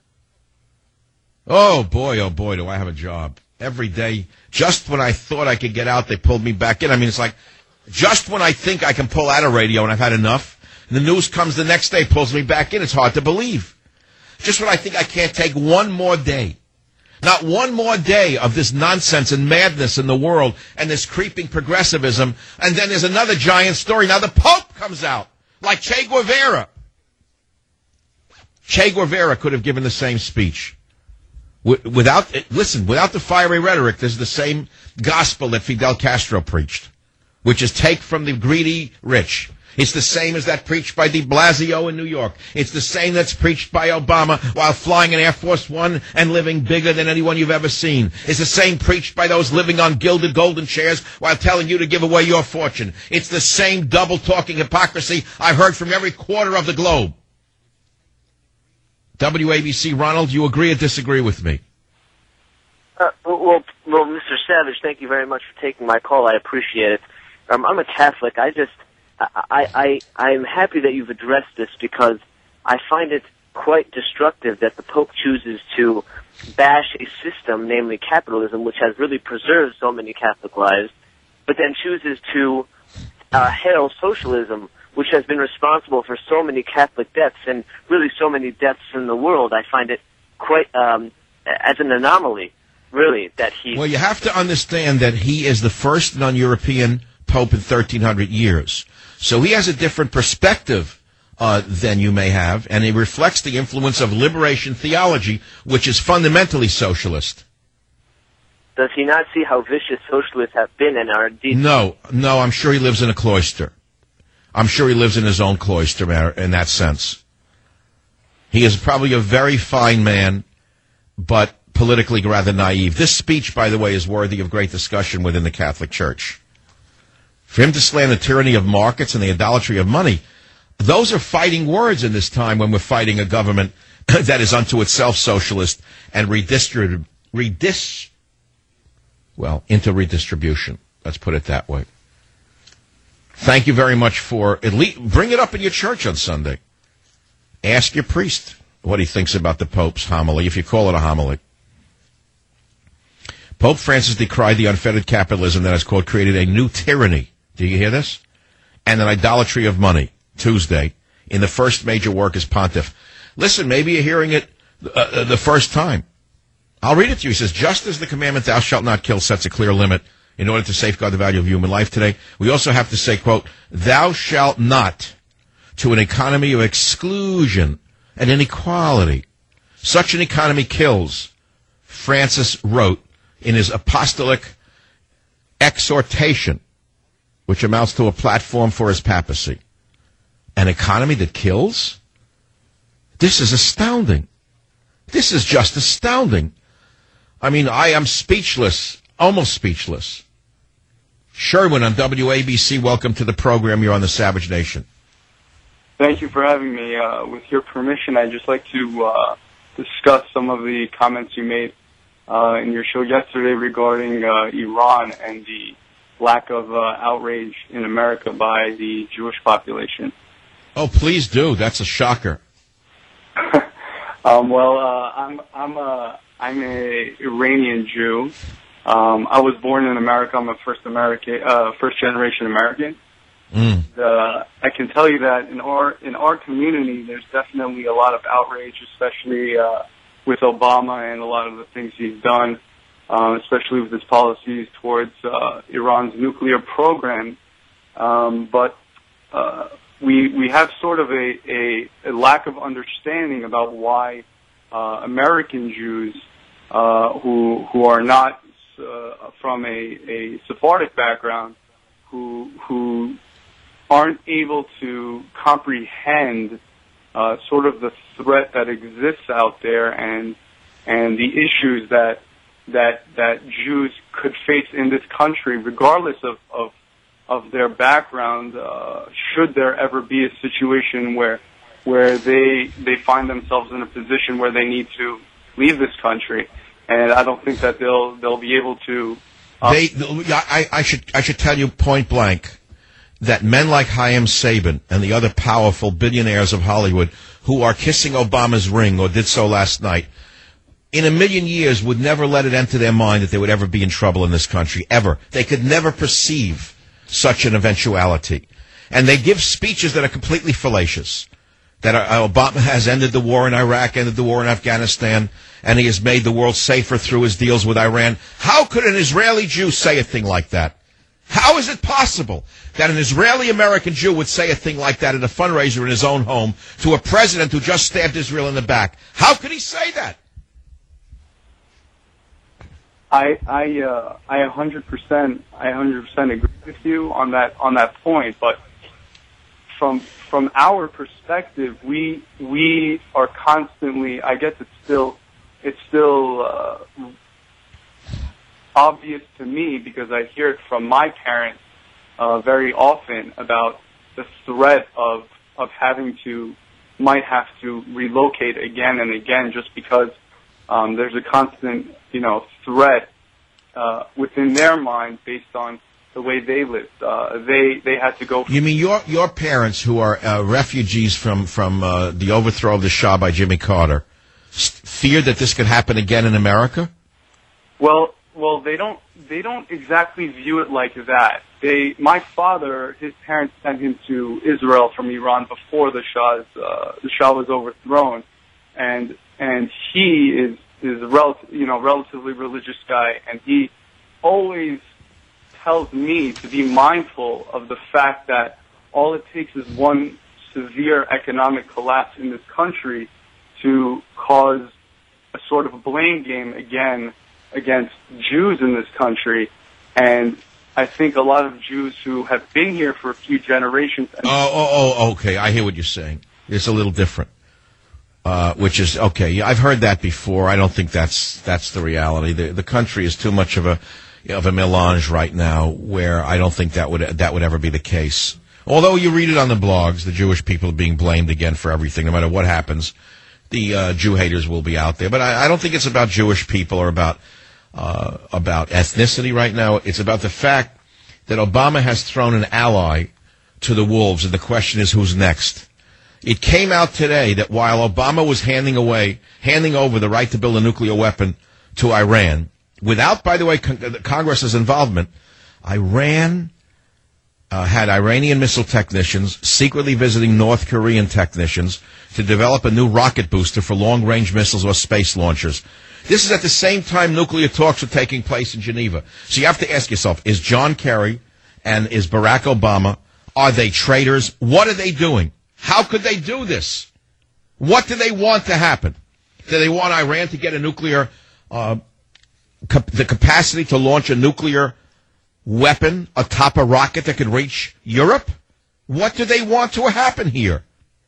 Oh boy, do I have a job. Every day, just when I thought I could get out, they pulled me back in. I mean, it's like, just when I think I can pull out of radio and I've had enough, the news comes the next day, pulls me back in. It's hard to believe. Just when I think I can't take one more day. Not one more day of this nonsense and madness in the world and this creeping progressivism. And then there's another giant story. Now the Pope comes out like Che Guevara. Che Guevara could have given the same speech. Without the fiery rhetoric, there's the same gospel that Fidel Castro preached, which is take from the greedy rich. It's the same as that preached by de Blasio in New York. It's the same that's preached by Obama while flying an Air Force One and living bigger than anyone you've ever seen. It's the same preached by those living on gilded golden chairs while telling you to give away your fortune. It's the same double-talking hypocrisy I've heard from every quarter of the globe. WABC, Ronald, you agree or disagree with me?
Well, Mr. Savage, thank you very much for taking my call. I appreciate it. I'm a Catholic. I'm happy that you've addressed this because I find it quite destructive that the Pope chooses to bash a system, namely capitalism, which has really preserved so many Catholic lives, but then chooses to hail socialism, which has been responsible for so many Catholic deaths and really so many deaths in the world. I find it quite as an anomaly, really, that he...
Well, you have to understand that he is the first non-European Pope in 1,300 years. So he has a different perspective than you may have, and it reflects the influence of liberation theology, which is fundamentally socialist.
Does he not see how vicious socialists have been and are indeed?
No, I'm sure he lives in a cloister. I'm sure he lives in his own cloister in that sense. He is probably a very fine man, but politically rather naive. This speech, by the way, is worthy of great discussion within the Catholic Church. For him to slam the tyranny of markets and the idolatry of money, those are fighting words in this time when we're fighting a government that is unto itself socialist and into redistribution. Let's put it that way. Thank you very much for at least bring it up in your church on Sunday. Ask your priest what he thinks about the Pope's homily, if you call it a homily. Pope Francis decried the unfettered capitalism that has, quote, created a new tyranny. Do you hear this? And an idolatry of money, Tuesday, in the first major work as pontiff. Listen, maybe you're hearing it the first time. I'll read it to you. He says, just as the commandment, thou shalt not kill, sets a clear limit in order to safeguard the value of human life today, we also have to say, quote, thou shalt not, to an economy of exclusion and inequality. Such an economy kills, Francis wrote in his apostolic exhortation, which amounts to a platform for his papacy. An economy that kills? This is astounding. This is just astounding. I mean, I am speechless, almost speechless. Sherwin on WABC, welcome to the program. You're on the Savage Nation.
Thank you for having me. With your permission, I'd just like to discuss some of the comments you made in your show yesterday regarding Iran and the lack of outrage in America by the Jewish population.
Oh, please do. That's a shocker.
I'm a Iranian Jew. I was born in America. I'm a first generation American. I can tell you that in our community, there's definitely a lot of outrage, especially with Obama and a lot of the things he's done, especially with his policies towards Iran's nuclear program. But we have sort of a lack of understanding about why American Jews who are not from a Sephardic background, who aren't able to comprehend sort of the threat that exists out there and the issues that Jews could face in this country, regardless of their background, should there ever be a situation where they find themselves in a position where they need to leave this country. And I don't think that they'll be able to.
I should tell you point blank that men like Chaim Saban and the other powerful billionaires of Hollywood who are kissing Obama's ring or did so last night, in a million years would never let it enter their mind that they would ever be in trouble in this country, ever. They could never perceive such an eventuality. And they give speeches that are completely fallacious. That Obama has ended the war in Iraq, ended the war in Afghanistan, and he has made the world safer through his deals with Iran. How could an Israeli Jew say a thing like that? How is it possible that an Israeli-American Jew would say a thing like that at a fundraiser in his own home to a president who just stabbed Israel in the back? How could he say that?
I 100% agree with you on that point, but from our perspective, we are constantly, I guess it's still obvious to me because I hear it from my parents very often about the threat of might have to relocate again and again just because there's a constant, threat within their mind based on the way they lived. They had to go.
You mean your parents, who are refugees from the overthrow of the Shah by Jimmy Carter, feared that this could happen again in America?
Well, they don't exactly view it like that. My father, his parents sent him to Israel from Iran before the Shah was overthrown, and he is a relatively religious guy, and he always tells me to be mindful of the fact that all it takes is one severe economic collapse in this country to cause a sort of blame game again against Jews in this country. And I think a lot of Jews who have been here for a few generations...
Okay, I hear what you're saying. It's a little different. Which is, okay, yeah, I've heard that before. I don't think that's the reality. The country is too much of a melange right now where I don't think that would ever be the case. Although you read it on the blogs, the Jewish people are being blamed again for everything, no matter what happens. The Jew haters will be out there. But I don't think it's about Jewish people or about ethnicity right now. It's about the fact that Obama has thrown an ally to the wolves, and the question is who's next. It came out today that while Obama was handing over the right to build a nuclear weapon to Iran, without, by the way, Congress's involvement, Iran had Iranian missile technicians secretly visiting North Korean technicians to develop a new rocket booster for long-range missiles or space launchers. This is at the same time nuclear talks are taking place in Geneva. So you have to ask yourself, is John Kerry and is Barack Obama, are they traitors? What are they doing? How could they do this? What do they want to happen? Do they want Iran to get a nuclear, the capacity to launch a nuclear weapon atop a rocket that could reach Europe? What do they want to happen here?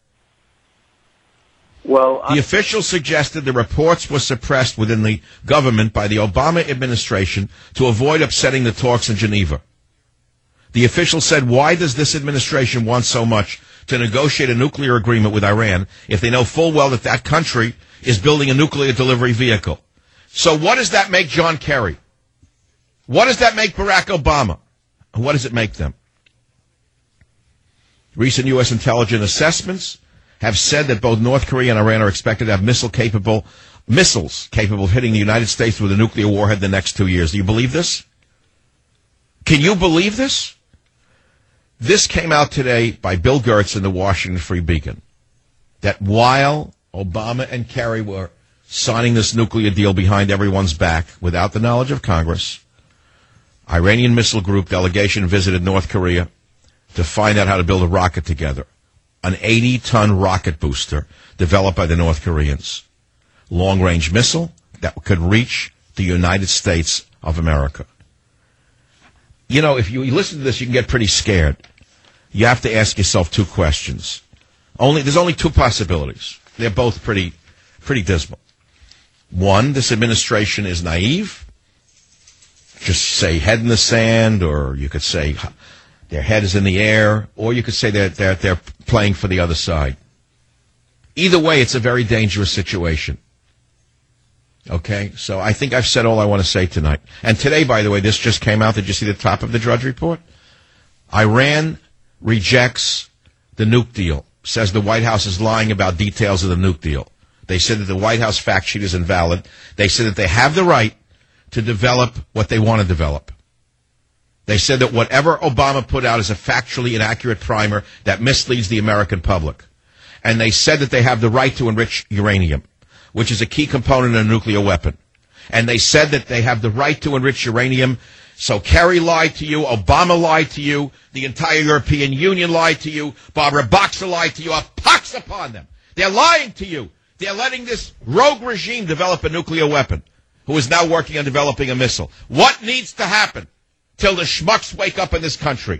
Well,
the officials suggested the reports were suppressed within the government by the Obama administration to avoid upsetting the talks in Geneva. The official said, why does this administration want so much to negotiate a nuclear agreement with Iran if they know full well that that country is building a nuclear delivery vehicle? So what does that make John Kerry? What does that make Barack Obama? And what does it make them? Recent U.S. intelligence assessments have said that both North Korea and Iran are expected to have missiles capable of hitting the United States with a nuclear warhead in the next 2 years. Do you believe this? Can you believe this? This came out today by Bill Gertz in the Washington Free Beacon, that while Obama and Kerry were signing this nuclear deal behind everyone's back without the knowledge of Congress, Iranian missile group delegation visited North Korea to find out how to build a rocket together, an 80-ton rocket booster developed by the North Koreans, long-range missile that could reach the United States of America. You know, if you listen to this, you can get pretty scared. You have to ask yourself two questions. There's only two possibilities. They're both pretty dismal. One, this administration is naive. Just say head in the sand, or you could say their head is in the air, or you could say they're playing for the other side. Either way, it's a very dangerous situation. Okay, so I think I've said all I want to say tonight. And today, by the way, this just came out. Did you see the top of the Drudge Report? Iran rejects the nuke deal, says the White House is lying about details of the nuke deal. They said that the White House fact sheet is invalid. They said that they have the right to develop what they want to develop. They said that whatever Obama put out is a factually inaccurate primer that misleads the American public. And they said that they have the right to enrich uranium, which is a key component of a nuclear weapon. And they said that they have the right to enrich uranium. So Kerry lied to you, Obama lied to you, the entire European Union lied to you, Barbara Boxer lied to you, a pox upon them. They're lying to you. They're letting this rogue regime develop a nuclear weapon, who is now working on developing a missile. What needs to happen till the schmucks wake up in this country?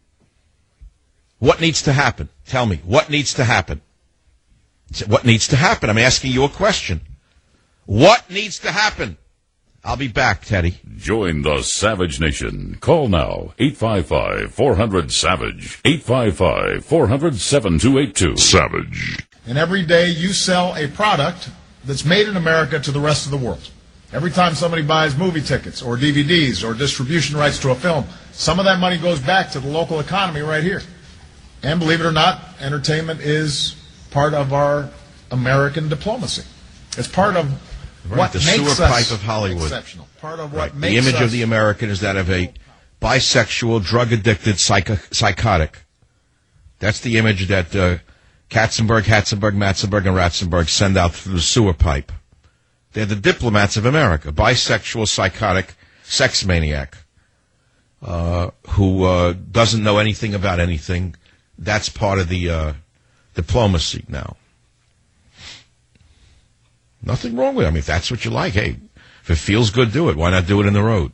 What needs to happen? Tell me, what needs to happen? What needs to happen? I'm asking you a question. What needs to happen? I'll be back, Teddy.
Join the Savage Nation. Call now, 855-400-SAVAGE, 855-400-7282. Savage.
And every day you sell a product that's made in America to the rest of the world. Every time somebody buys movie tickets or DVDs or distribution rights to a film, some of that money goes back to the local economy right here. And believe it or not, entertainment is part of our American diplomacy. It's part of what
the
makes
sewer
us
pipe of Hollywood.
Exceptional. Part of what makes
the image
us
of the American is that of a bisexual, drug-addicted psychotic. That's the image that Katzenberg, Matzenberg, and Ratzenberg send out through the sewer pipe. They're the diplomats of America. Bisexual, psychotic, sex maniac who doesn't know anything about anything. That's part of the diplomacy now. Nothing wrong with it. I mean, if that's what you like, hey, if it feels good, do it. Why not do it in the road?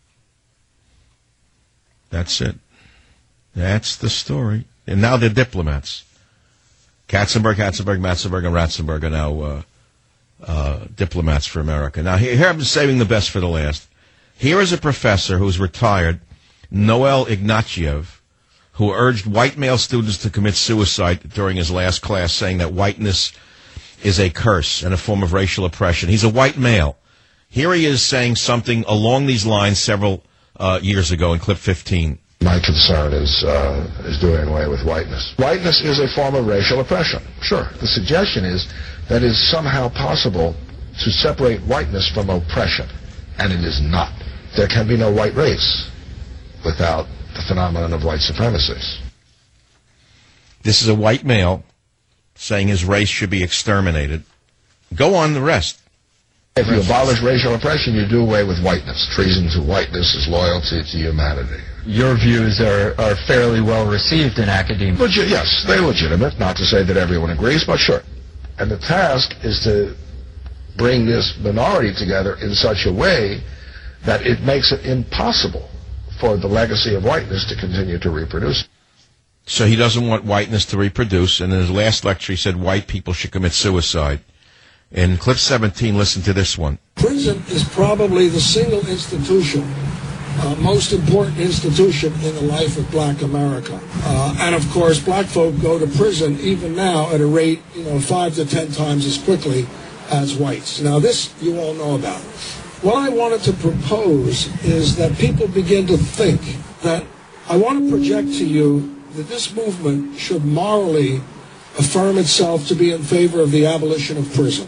That's it. That's the story. And now they're diplomats. Katzenberg, Matzenberg, and Ratzenberg are now diplomats for America. Now, here I'm saving the best for the last. Here is a professor who's retired, Noel Ignatieff, who urged white male students to commit suicide during his last class, saying that whiteness is a curse and a form of racial oppression. He's a white male. Here he is saying something along these lines several years ago in clip 15.
My concern is doing away with whiteness. Whiteness is a form of racial oppression. Sure. The suggestion is that it's somehow possible to separate whiteness from oppression, and it is not. There can be no white race without the phenomenon of white supremacy.
This is a white male saying his race should be exterminated. Go on the rest.
If you abolish racial oppression, you do away with whiteness. Treason to whiteness is loyalty to humanity.
Your views are fairly well received in academia.
Yes, they're legitimate. Not to say that everyone agrees, but sure. And the task is to bring this minority together in such a way that it makes it impossible for the legacy of whiteness to continue to reproduce.
So he doesn't want whiteness to reproduce, and in his last lecture he said white people should commit suicide. In clip 17, listen to this one.
Prison is probably the single institution, most important institution in the life of black America. And of course, black folk go to prison even now at a rate, 5 to 10 times as quickly as whites. Now this you all know about. What I wanted to propose is that people begin to think that I want to project to you that this movement should morally affirm itself to be in favor of the abolition of prison.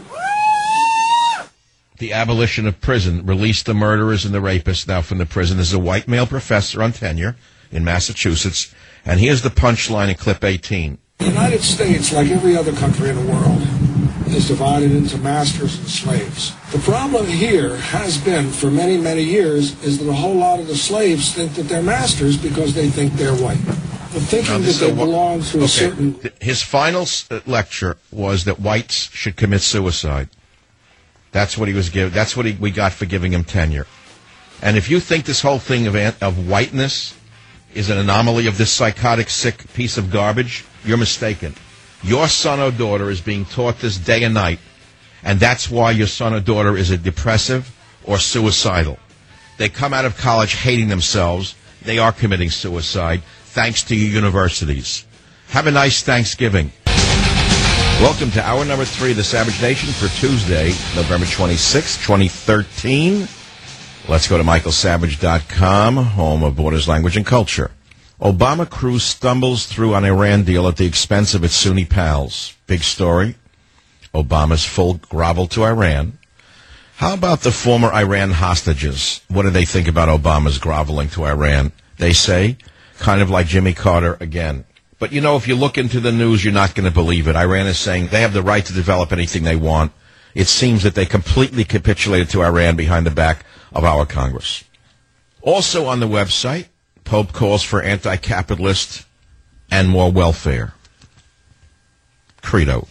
The abolition of prison. Release the murderers and the rapists now from the prison. This is a white male professor on tenure in Massachusetts. And here's the punchline in clip 18.
The United States, like every other country in the world, is divided into masters and slaves. The problem here has been, for many, many years, is that a whole lot of the slaves think that they're masters because they think they're white. The thinking that they belong to a certain...
His final lecture was that whites should commit suicide. That's what he was given. That's what we got for giving him tenure. And if you think this whole thing of whiteness is an anomaly of this psychotic, sick piece of garbage, you're mistaken. Your son or daughter is being taught this day and night, and that's why your son or daughter is a depressive or suicidal. They come out of college hating themselves. They are committing suicide, thanks to your universities. Have a nice Thanksgiving. Welcome to hour number 3 of the Savage Nation for Tuesday, November 26, 2013. Let's go to michaelsavage.com, home of Borders, Language, and Culture. Obama crew stumbles through on Iran deal at the expense of its Sunni pals. Big story. Obama's full grovel to Iran. How about the former Iran hostages? What do they think about Obama's groveling to Iran? They say, kind of like Jimmy Carter again. But, if you look into the news, you're not going to believe it. Iran is saying they have the right to develop anything they want. It seems that they completely capitulated to Iran behind the back of our Congress. Also on the website, Pope calls for anti-capitalist and more welfare. Credo.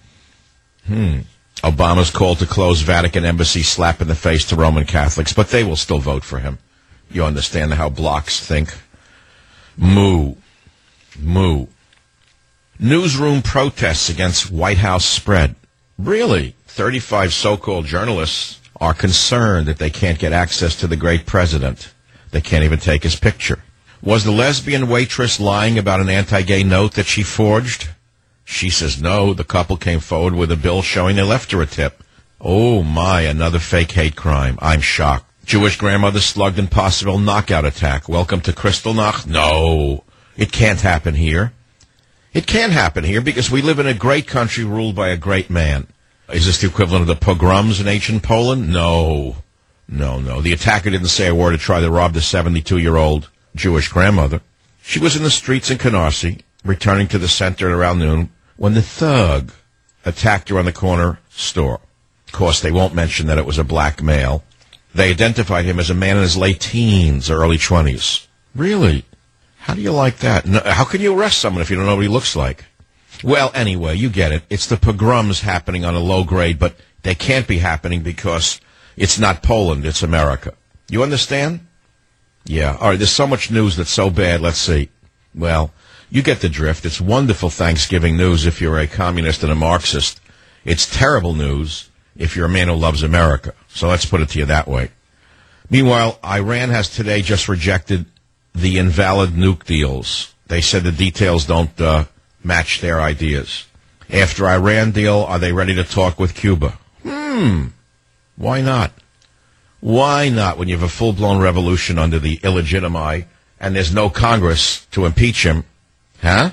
Obama's call to close Vatican embassy, slap in the face to Roman Catholics, but they will still vote for him. You understand how blocks think. Moo. Newsroom protests against White House spread. Really? 35 so-called journalists are concerned that they can't get access to the great president. They can't even take his picture. Was the lesbian waitress lying about an anti-gay note that she forged? She says no. The couple came forward with a bill showing they left her a tip. Oh my, another fake hate crime. I'm shocked. Jewish grandmother slugged in possible knockout attack. Welcome to Kristallnacht? No, it can't happen here. It can't happen here because we live in a great country ruled by a great man. Is this the equivalent of the pogroms in ancient Poland? No. The attacker didn't say a word to try to rob the 72-year-old Jewish grandmother. She was in the streets in Canarsie, returning to the center at around noon, when the thug attacked her on the corner store. Of course, they won't mention that it was a black male. They identified him as a man in his late teens or early 20s. Really? How do you like that? No, how can you arrest someone if you don't know what he looks like? Well, anyway, you get it. It's the pogroms happening on a low grade, but they can't be happening because it's not Poland, it's America. You understand? Yeah. All right, there's so much news that's so bad. Let's see. Well, you get the drift. It's wonderful Thanksgiving news if you're a communist and a Marxist. It's terrible news if you're a man who loves America. So let's put it to you that way. Meanwhile, Iran has today just rejected the invalid nuke deals. They said the details don't match their ideas. After Iran deal, are they ready to talk with Cuba? Why not? Why not when you have a full-blown revolution under the illegitimi and there's no Congress to impeach him? Huh?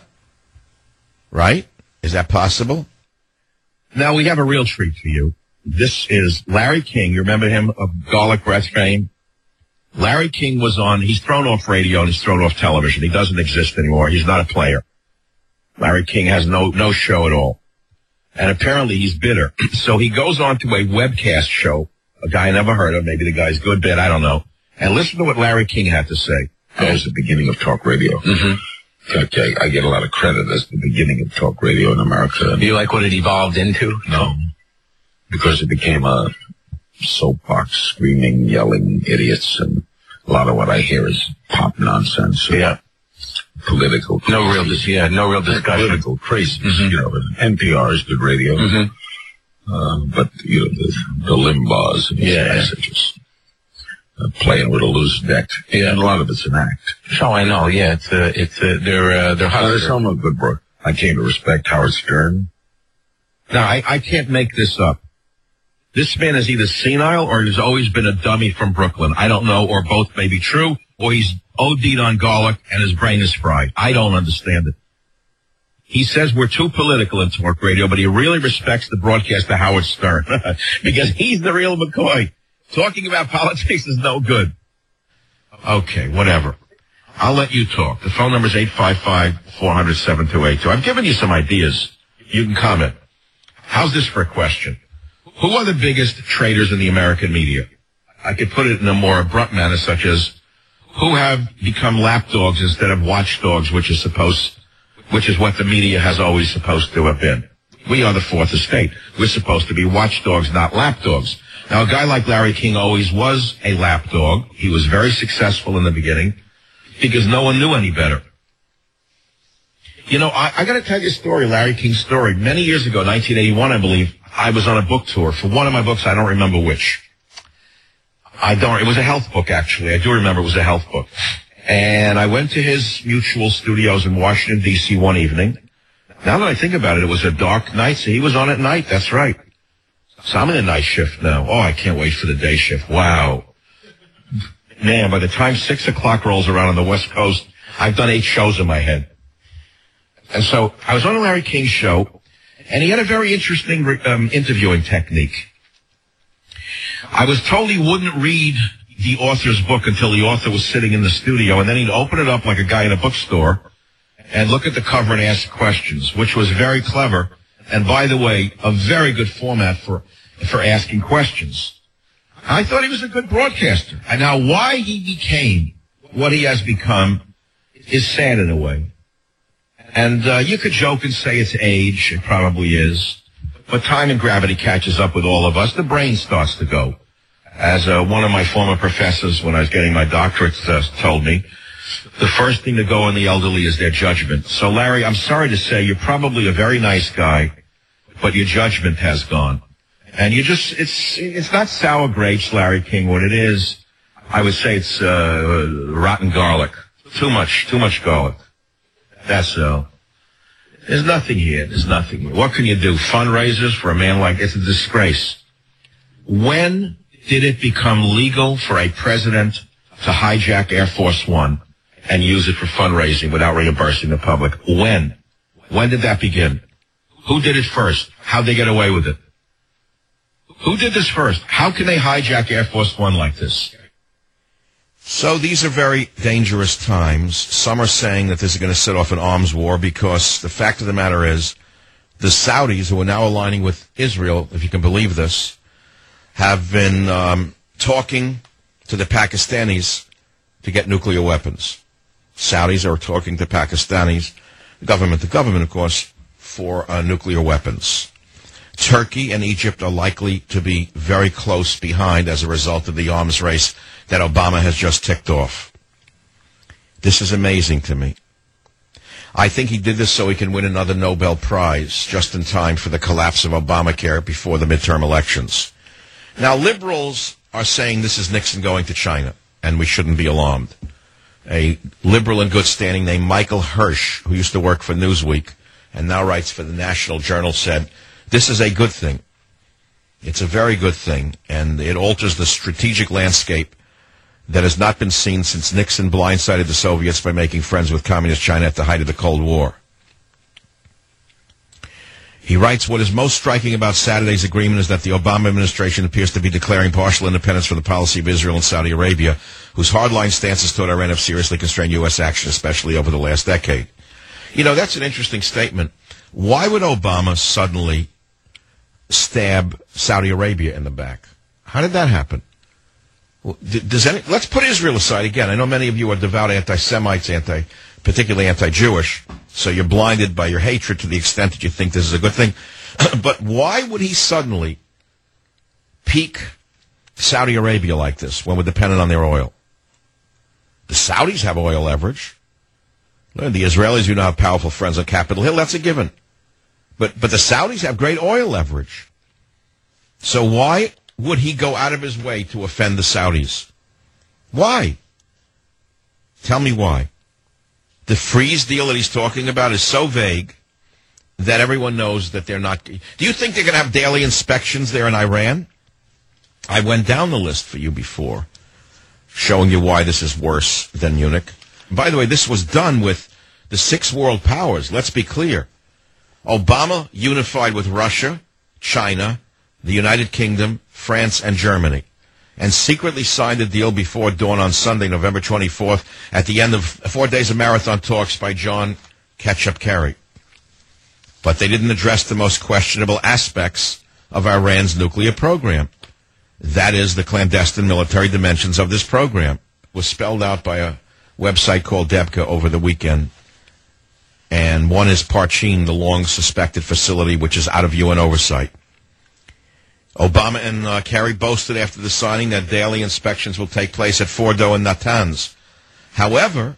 Right? Is that possible?
Now we have a real treat for you. This is Larry King. You remember him of Garlic Breath fame? Larry King was on, he's thrown off radio and he's thrown off television. He doesn't exist anymore. He's not a player. Larry King has no show at all. And apparently he's bitter. So he goes on to a webcast show, a guy I never heard of. Maybe the guy's good, bad, I don't know. And listen to what Larry King had to say.
That was the beginning of talk radio.
Mm-hmm.
Okay, I get a lot of credit as the beginning of talk radio in America.
Do you like what it evolved into?
No, because it became a soapbox, screaming, yelling idiots, and a lot of what I hear is pop nonsense.
Yeah.
Political.
No real discussion.
Political craziness.
Mm-hmm.
You know, NPR is good radio.
Mm-hmm.
But, you know, the Limbaughs and these guys are just playing with a loose deck. Yeah. And a lot of it's an act.
Oh, I know. Yeah, they're
There's some of good work. I came to respect Howard Stern.
Now, I can't make this up. This man is either senile or he's always been a dummy from Brooklyn. I don't know, or both may be true, or he's OD'd on garlic and his brain is fried. I don't understand it. He says we're too political in talk radio, but he really respects the broadcaster Howard Stern because he's the real McCoy. Talking about politics is no good. Okay, whatever. I'll let you talk. The phone number is 855-400-7282. I've given you some ideas. You can comment. How's this for a question? Who are the biggest traitors in the American media? I could put it in a more abrupt manner, such as who have become lapdogs instead of watchdogs, which is what the media has always supposed to have been. We are the fourth estate. We're supposed to be watchdogs, not lapdogs. Now, a guy like Larry King always was a lapdog. He was very successful in the beginning because no one knew any better. You know, I got to tell you a story, Larry King's story. Many years ago, 1981, I believe, I was on a book tour for one of my books. I don't remember which. It was a health book, actually. I do remember it was a health book. And I went to his Mutual Studios in Washington, D.C. one evening. Now that I think about it, it was a dark night, so he was on at night. That's right. So I'm in the night shift now. Oh, I can't wait for the day shift. Wow. Man, by the time 6 o'clock rolls around on the West Coast, I've done 8 shows in my head. And so I was on a Larry King show, and he had a very interesting interviewing technique. I was told he wouldn't read the author's book until the author was sitting in the studio, and then he'd open it up like a guy in a bookstore and look at the cover and ask questions, which was very clever. And by the way, a very good format for asking questions. I thought he was a good broadcaster. And now why he became what he has become is sad in a way. And you could joke and say it's age. It probably is. But time and gravity catches up with all of us. The brain starts to go. As one of my former professors, when I was getting my doctorate, told me, the first thing to go in the elderly is their judgment. So, Larry, I'm sorry to say you're probably a very nice guy, but your judgment has gone. And it's not sour grapes, Larry King. What it is, I would say it's rotten garlic. Too much garlic. That's all. There's nothing here. What can you do? Fundraisers for a man like it's a disgrace. When did it become legal for a president to hijack Air Force One and use it for fundraising without reimbursing the public? When? When did that begin? Who did it first? How'd they get away with it? Who did this first? How can they hijack Air Force One like this?
So these are very dangerous times. Some are saying that this is going to set off an arms war because the fact of the matter is the Saudis, who are now aligning with Israel, if you can believe this, have been talking to the Pakistanis to get nuclear weapons. Saudis are talking to Pakistanis, government to government, of course, for nuclear weapons. Turkey and Egypt are likely to be very close behind as a result of the arms race that Obama has just ticked off. This is amazing to me. I think he did this so he can win another Nobel Prize just in time for the collapse of Obamacare before the midterm elections. Now, liberals are saying this is Nixon going to China, and we shouldn't be alarmed. A liberal in good standing named Michael Hirsch, who used to work for Newsweek and now writes for the National Journal, said, this is a good thing. It's a very good thing, and it alters the strategic landscape that has not been seen since Nixon blindsided the Soviets by making friends with Communist China at the height of the Cold War. He writes, what is most striking about Saturday's agreement is that the Obama administration appears to be declaring partial independence from the policy of Israel and Saudi Arabia, whose hardline stances toward Iran have seriously constrained U.S. action, especially over the last decade. You know, that's an interesting statement. Why would Obama suddenly stab Saudi Arabia in the back? How did that happen? Let's put Israel aside again. I know many of you are devout anti-Semites, particularly anti-Jewish, so you're blinded by your hatred to the extent that you think this is a good thing. But why would he suddenly pique Saudi Arabia like this when we're dependent on their oil? The Saudis have oil leverage. The Israelis do not have powerful friends on Capitol Hill. That's a given. But the Saudis have great oil leverage. So why would he go out of his way to offend the Saudis? Why? Tell me why. The freeze deal that he's talking about is so vague that everyone knows that they're not. Do you think they're going to have daily inspections there in Iran? I went down the list for you before, showing you why this is worse than Munich. And by the way, this was done with the 6 world powers. Let's be clear. Obama unified with Russia, China, the United Kingdom, France, and Germany, and secretly signed a deal before dawn on Sunday, November 24th, at the end of 4 days of marathon talks by John Ketchup Kerry. But they didn't address the most questionable aspects of Iran's nuclear program. That is, the clandestine military dimensions of this program. It was spelled out by a website called Debka over the weekend. And one is Parchin, the long-suspected facility, which is out of UN oversight. Obama and Kerry boasted after the signing that daily inspections will take place at Fordo and Natanz. However,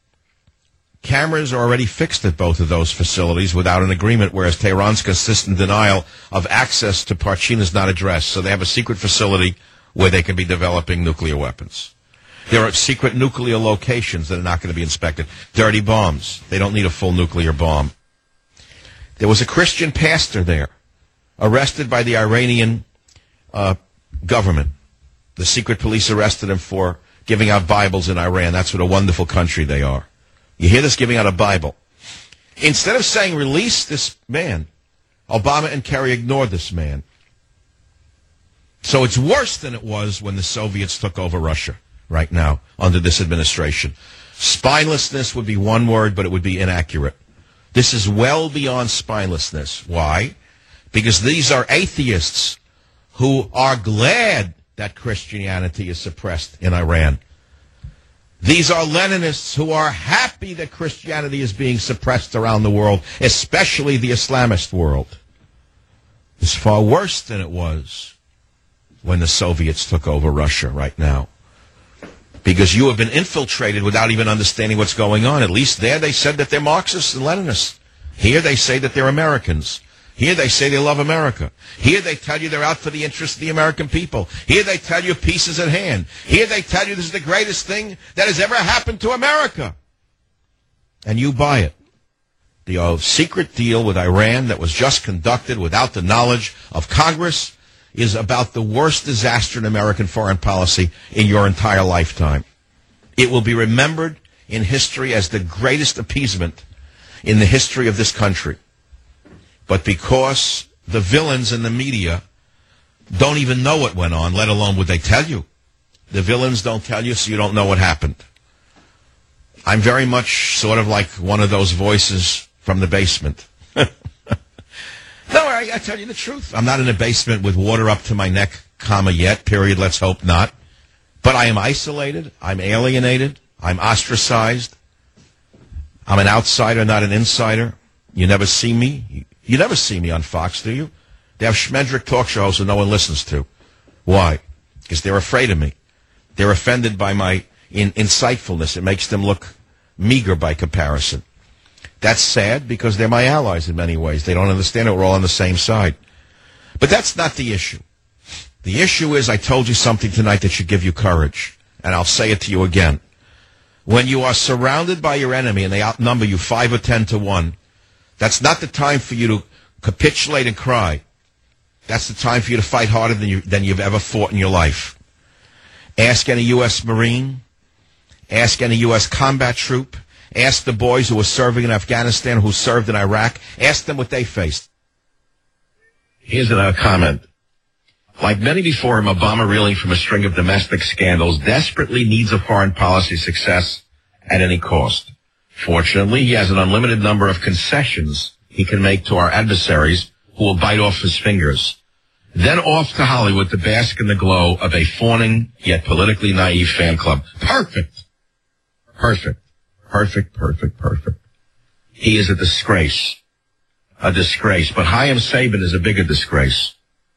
cameras are already fixed at both of those facilities without an agreement, whereas Tehran's consistent denial of access to Parchin is not addressed. So they have a secret facility where they can be developing nuclear weapons. There are secret nuclear locations that are not going to be inspected. Dirty bombs. They don't need a full nuclear bomb. There was a Christian pastor there, arrested by the Iranian government. The secret police arrested him for giving out Bibles in Iran. That's what a wonderful country they are. You hear this, giving out a Bible. Instead of saying, release this man, Obama and Kerry ignored this man. So it's worse than it was when the Soviets took over Russia right now under this administration. Spinelessness would be one word, but it would be inaccurate. This is well beyond spinelessness. Why? Because these are atheists who are glad that Christianity is suppressed in Iran. These are Leninists who are happy that Christianity is being suppressed around the world, especially the Islamist world. It's far worse than it was when the Soviets took over Russia right now. Because you have been infiltrated without even understanding what's going on. At least there they said that they're Marxists and Leninists. Here they say that they're Americans. Here they say they love America. Here they tell you they're out for the interests of the American people. Here they tell you peace is at hand. Here they tell you this is the greatest thing that has ever happened to America. And you buy it. The secret deal with Iran that was just conducted without the knowledge of Congress is about the worst disaster in American foreign policy in your entire lifetime. It will be remembered in history as the greatest appeasement in the history of this country. But because the villains in the media don't even know what went on, let alone would they tell you. The villains don't tell you, so you don't know what happened. I'm very much sort of like one of those voices from the basement. No, I tell you the truth. I'm not in a basement with water up to my neck, comma, yet, period, let's hope not. But I am isolated. I'm alienated. I'm ostracized. I'm an outsider, not an insider. You never see me? You never see me on Fox, do you? They have Schmendrick talk show hosts that no one listens to. Why? Because they're afraid of me. They're offended by my insightfulness. It makes them look meager by comparison. That's sad because they're my allies in many ways. They don't understand it. We're all on the same side. But that's not the issue. The issue is I told you something tonight that should give you courage, and I'll say it to you again. When you are surrounded by your enemy and they outnumber you 5 or 10 to 1, that's not the time for you to capitulate and cry. That's the time for you to fight harder than you've ever fought in your life. Ask any U.S. Marine. Ask any U.S. combat troop. Ask the boys who were serving in Afghanistan, who served in Iraq. Ask them what they faced.
Here's a comment. Like many before him, Obama, reeling from a string of domestic scandals, desperately needs a foreign policy success at any cost. Fortunately, he has an unlimited number of concessions he can make to our adversaries who will bite off his fingers. Then off to Hollywood to bask in the glow of a fawning yet politically naive fan club. Perfect. Perfect. Perfect, perfect, perfect. He is a disgrace. A disgrace. But Chaim Saban is a bigger disgrace.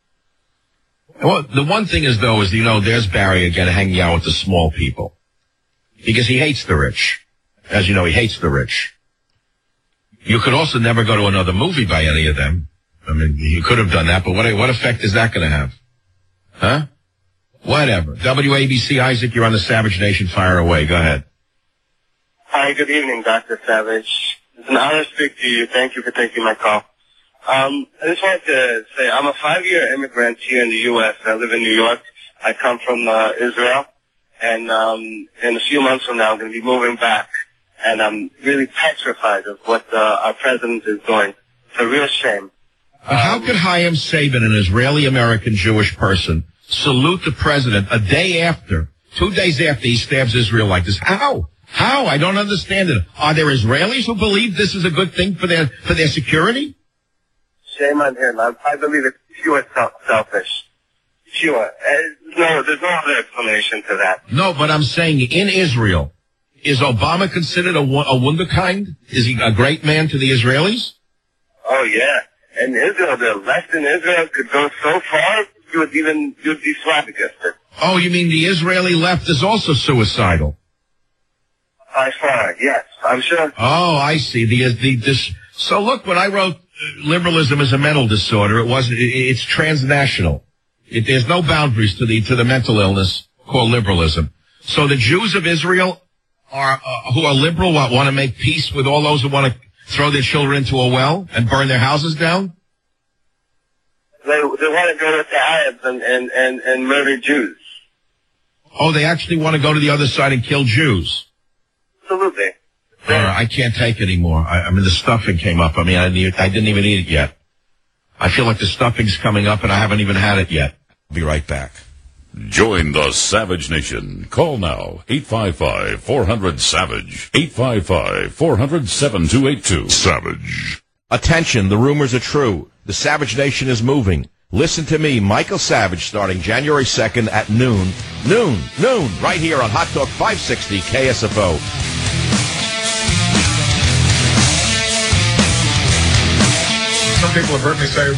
Well, the one thing is, though, is, there's Barry again hanging out with the small people. Because he hates the rich. As you know, he hates the rich. You could also never go to another movie by any of them. I mean, you could have done that, but what effect is that going to have? Huh? Whatever. WABC, Isaac, you're on the Savage Nation. Fire away. Go ahead.
Hi, good evening, Dr. Savage. It's an honor to speak to you. Thank you for taking my call. I just wanted to say I'm a 5-year immigrant here in the U.S. I live in New York. I come from Israel, and in a few months from now I'm going to be moving back, and I'm really petrified of what our president is doing. It's a real shame.
But how could Chaim Saban, an Israeli-American Jewish person, salute the president a day after, 2 days after he stabs Israel like this? How? How? I don't understand it. Are there Israelis who believe this is a good thing for their security?
Shame on him. I believe it's pure selfish. Pure. There's no other explanation to that.
No, but I'm saying in Israel, is Obama considered a wunderkind? Is he a great man to the Israelis?
Oh, yeah. And Israel, the left in Israel could go so far, you'd be flabbergasted.
Oh, you mean the Israeli left is also suicidal?
By far, yes. I'm sure.
Oh, I see. So look, when I wrote liberalism is a mental disorder, it's transnational. There's no boundaries to the mental illness called liberalism. So the Jews of Israel who are liberal want to make peace with all those who want to throw their children into a well and burn their houses down?
They want to go to the Arabs and murder Jews.
Oh, they actually want to go to the other side and kill Jews?
Absolutely.
I can't take it anymore. I mean, the stuffing came up. I mean, I didn't even eat it yet. I feel like the stuffing's coming up and I haven't even had it yet.
Be right back.
Join the Savage Nation. Call now, 855-400-SAVAGE, 855-400-7282. Savage.
Attention, the rumors are true. The Savage Nation is moving. Listen to me, Michael Savage, starting January 2nd at noon, right here on Hot Talk 560 KSFO.
Some people have heard me say,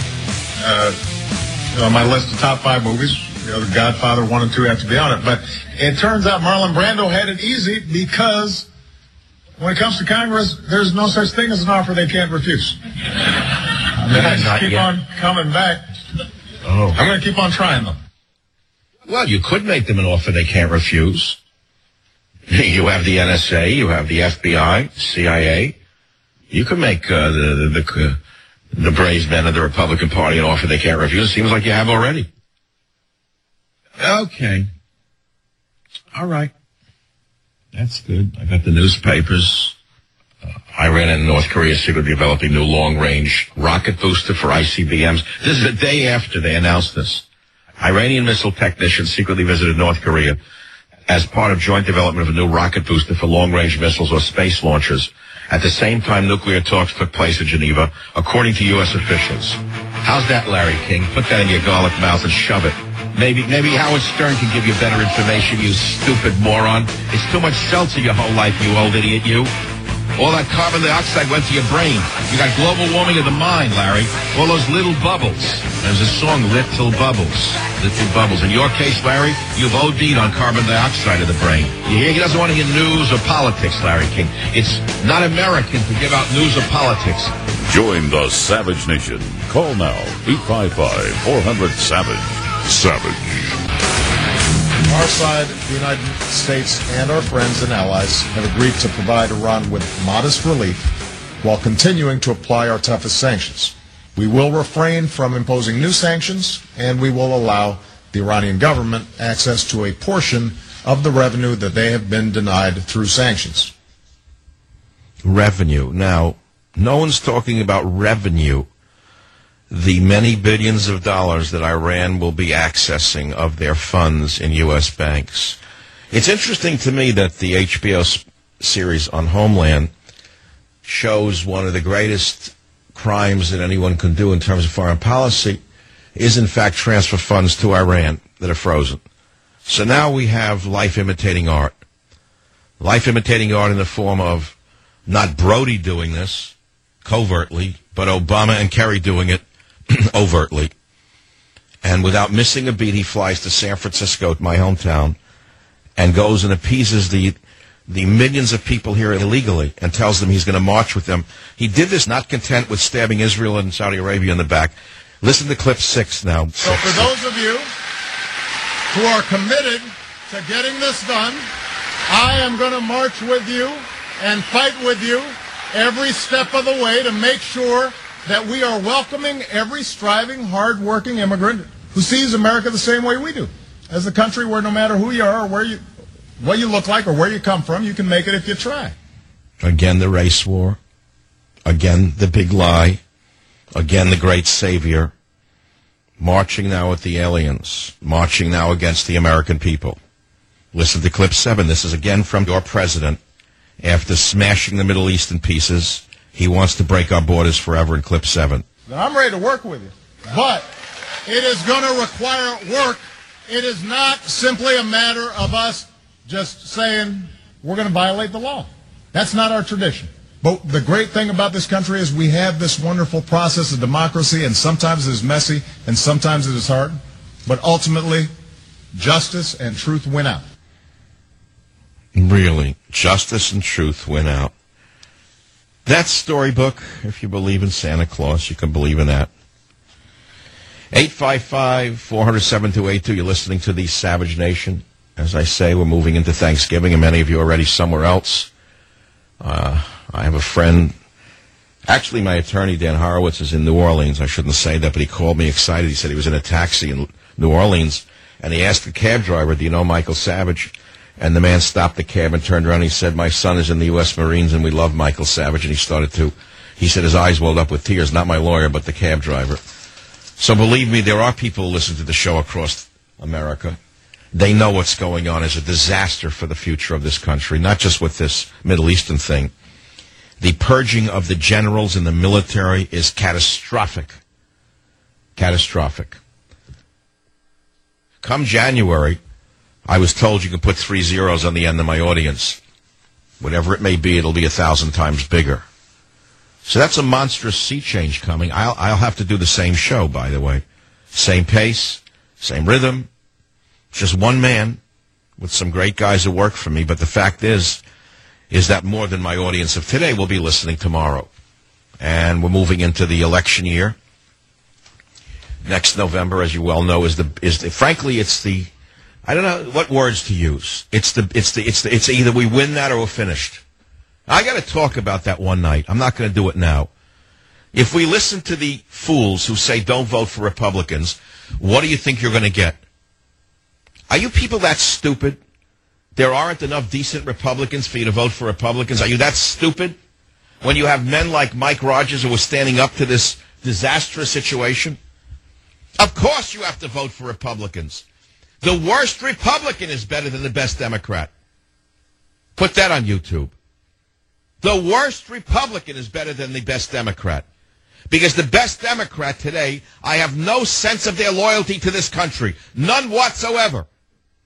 on my list of top 5 movies, The Godfather 1 and 2 have to be on it. But it turns out Marlon Brando had it easy because when it comes to Congress, there's no such thing as an offer they can't refuse. I just keep on coming back.
Oh.
I'm going to keep on trying them.
Well, you could make them an offer they can't refuse. You have the NSA, you have the FBI, CIA. You could make the brave men of the Republican Party an offer they can't refuse. Seems like you have already. Okay. All right. That's good. I got the newspapers. Iran and North Korea secretly developing new long-range rocket booster for ICBMs. This is the day after they announced this. Iranian missile technicians secretly visited North Korea as part of joint development of a new rocket booster for long-range missiles or space launchers. At the same time, nuclear talks took place in Geneva, according to U.S. officials. How's that, Larry King? Put that in your garlic mouth and shove it. Maybe Howard Stern can give you better information, you stupid moron. It's too much seltzer your whole life, you old idiot, you. All that carbon dioxide went to your brain. You got global warming of the mind, Larry. All those little bubbles. There's a song, Little Bubbles. Little Bubbles. In your case, Larry, you've OD'd on carbon dioxide of the brain. You hear? He doesn't want to hear news or politics, Larry King. It's not American to give out news or politics.
Join the Savage Nation. Call now, 855-400-SAVAGE. Savage.
Our side, the United States, and our friends and allies have agreed to provide Iran with modest relief while continuing to apply our toughest sanctions. We will refrain from imposing new sanctions, and we will allow the Iranian government access to a portion of the revenue that they have been denied through sanctions.
Revenue. Now, no one's talking about revenue. The many billions of dollars that Iran will be accessing of their funds in U.S. banks. It's interesting to me that the HBO series on Homeland shows one of the greatest crimes that anyone can do in terms of foreign policy is, in fact, transfer funds to Iran that are frozen. So now we have life imitating art. Life imitating art in the form of not Brody doing this covertly, but Obama and Kerry doing it overtly. And without missing a beat, he flies to San Francisco, my hometown, and goes and appeases the millions of people here illegally and tells them he's going to march with them. He did this not content with stabbing Israel and Saudi Arabia in the back. Listen to clip 6 now.
So for those of you who are committed to getting this done, I am going to march with you and fight with you every step of the way to make sure that we are welcoming every striving, hard-working immigrant who sees America the same way we do, as a country where no matter who you are or what you look like or where you come from, you can make it if you try.
Again, the race war. Again, the big lie. Again, the great savior. Marching now with the aliens. Marching now against the American people. Listen to clip 7. This is again from your president. After smashing the Middle East in pieces, he wants to break our borders forever in clip 7.
Now, I'm ready to work with you, but it is going to require work. It is not simply a matter of us just saying we're going to violate the law. That's not our tradition. But the great thing about this country is we have this wonderful process of democracy, and sometimes it is messy, and sometimes it is hard. But ultimately, justice and truth win out.
Really, justice and truth win out. That's storybook. If you believe in Santa Claus, you can believe in that. 855-400-7282. You're listening to the Savage Nation. As I say, we're moving into Thanksgiving, and many of you are already somewhere else. I have a friend. Actually, my attorney, Dan Horowitz, is in New Orleans. I shouldn't say that, but he called me excited. He said he was in a taxi in New Orleans, and he asked the cab driver, do you know Michael Savage? And the man stopped the cab and turned around and he said, my son is in the U.S. Marines and we love Michael Savage. And he said his eyes welled up with tears, not my lawyer, but the cab driver. So believe me, there are people who listen to the show across America. They know what's going on is a disaster for the future of this country, not just with this Middle Eastern thing. The purging of the generals in the military is catastrophic. Catastrophic. Come January, I was told you can put 3 zeros on the end of my audience. Whatever it may be, it'll be 1,000 times bigger. So that's a monstrous sea change coming. I'll have to do the same show, by the way. Same pace, same rhythm. Just one man with some great guys who work for me. But the fact is that more than my audience of today will be listening tomorrow. And we're moving into the election year. Next November, as you well know, frankly, it's the, I don't know what words to use. It's either we win that or we're finished. I got to talk about that one night. I'm not going to do it now. If we listen to the fools who say don't vote for Republicans, what do you think you're going to get? Are you people that stupid? There aren't enough decent Republicans for you to vote for Republicans. Are you that stupid? When you have men like Mike Rogers who are standing up to this disastrous situation? Of course you have to vote for Republicans. The worst Republican is better than the best Democrat. Put that on YouTube. The worst Republican is better than the best Democrat. Because the best Democrat today, I have no sense of their loyalty to this country. None whatsoever.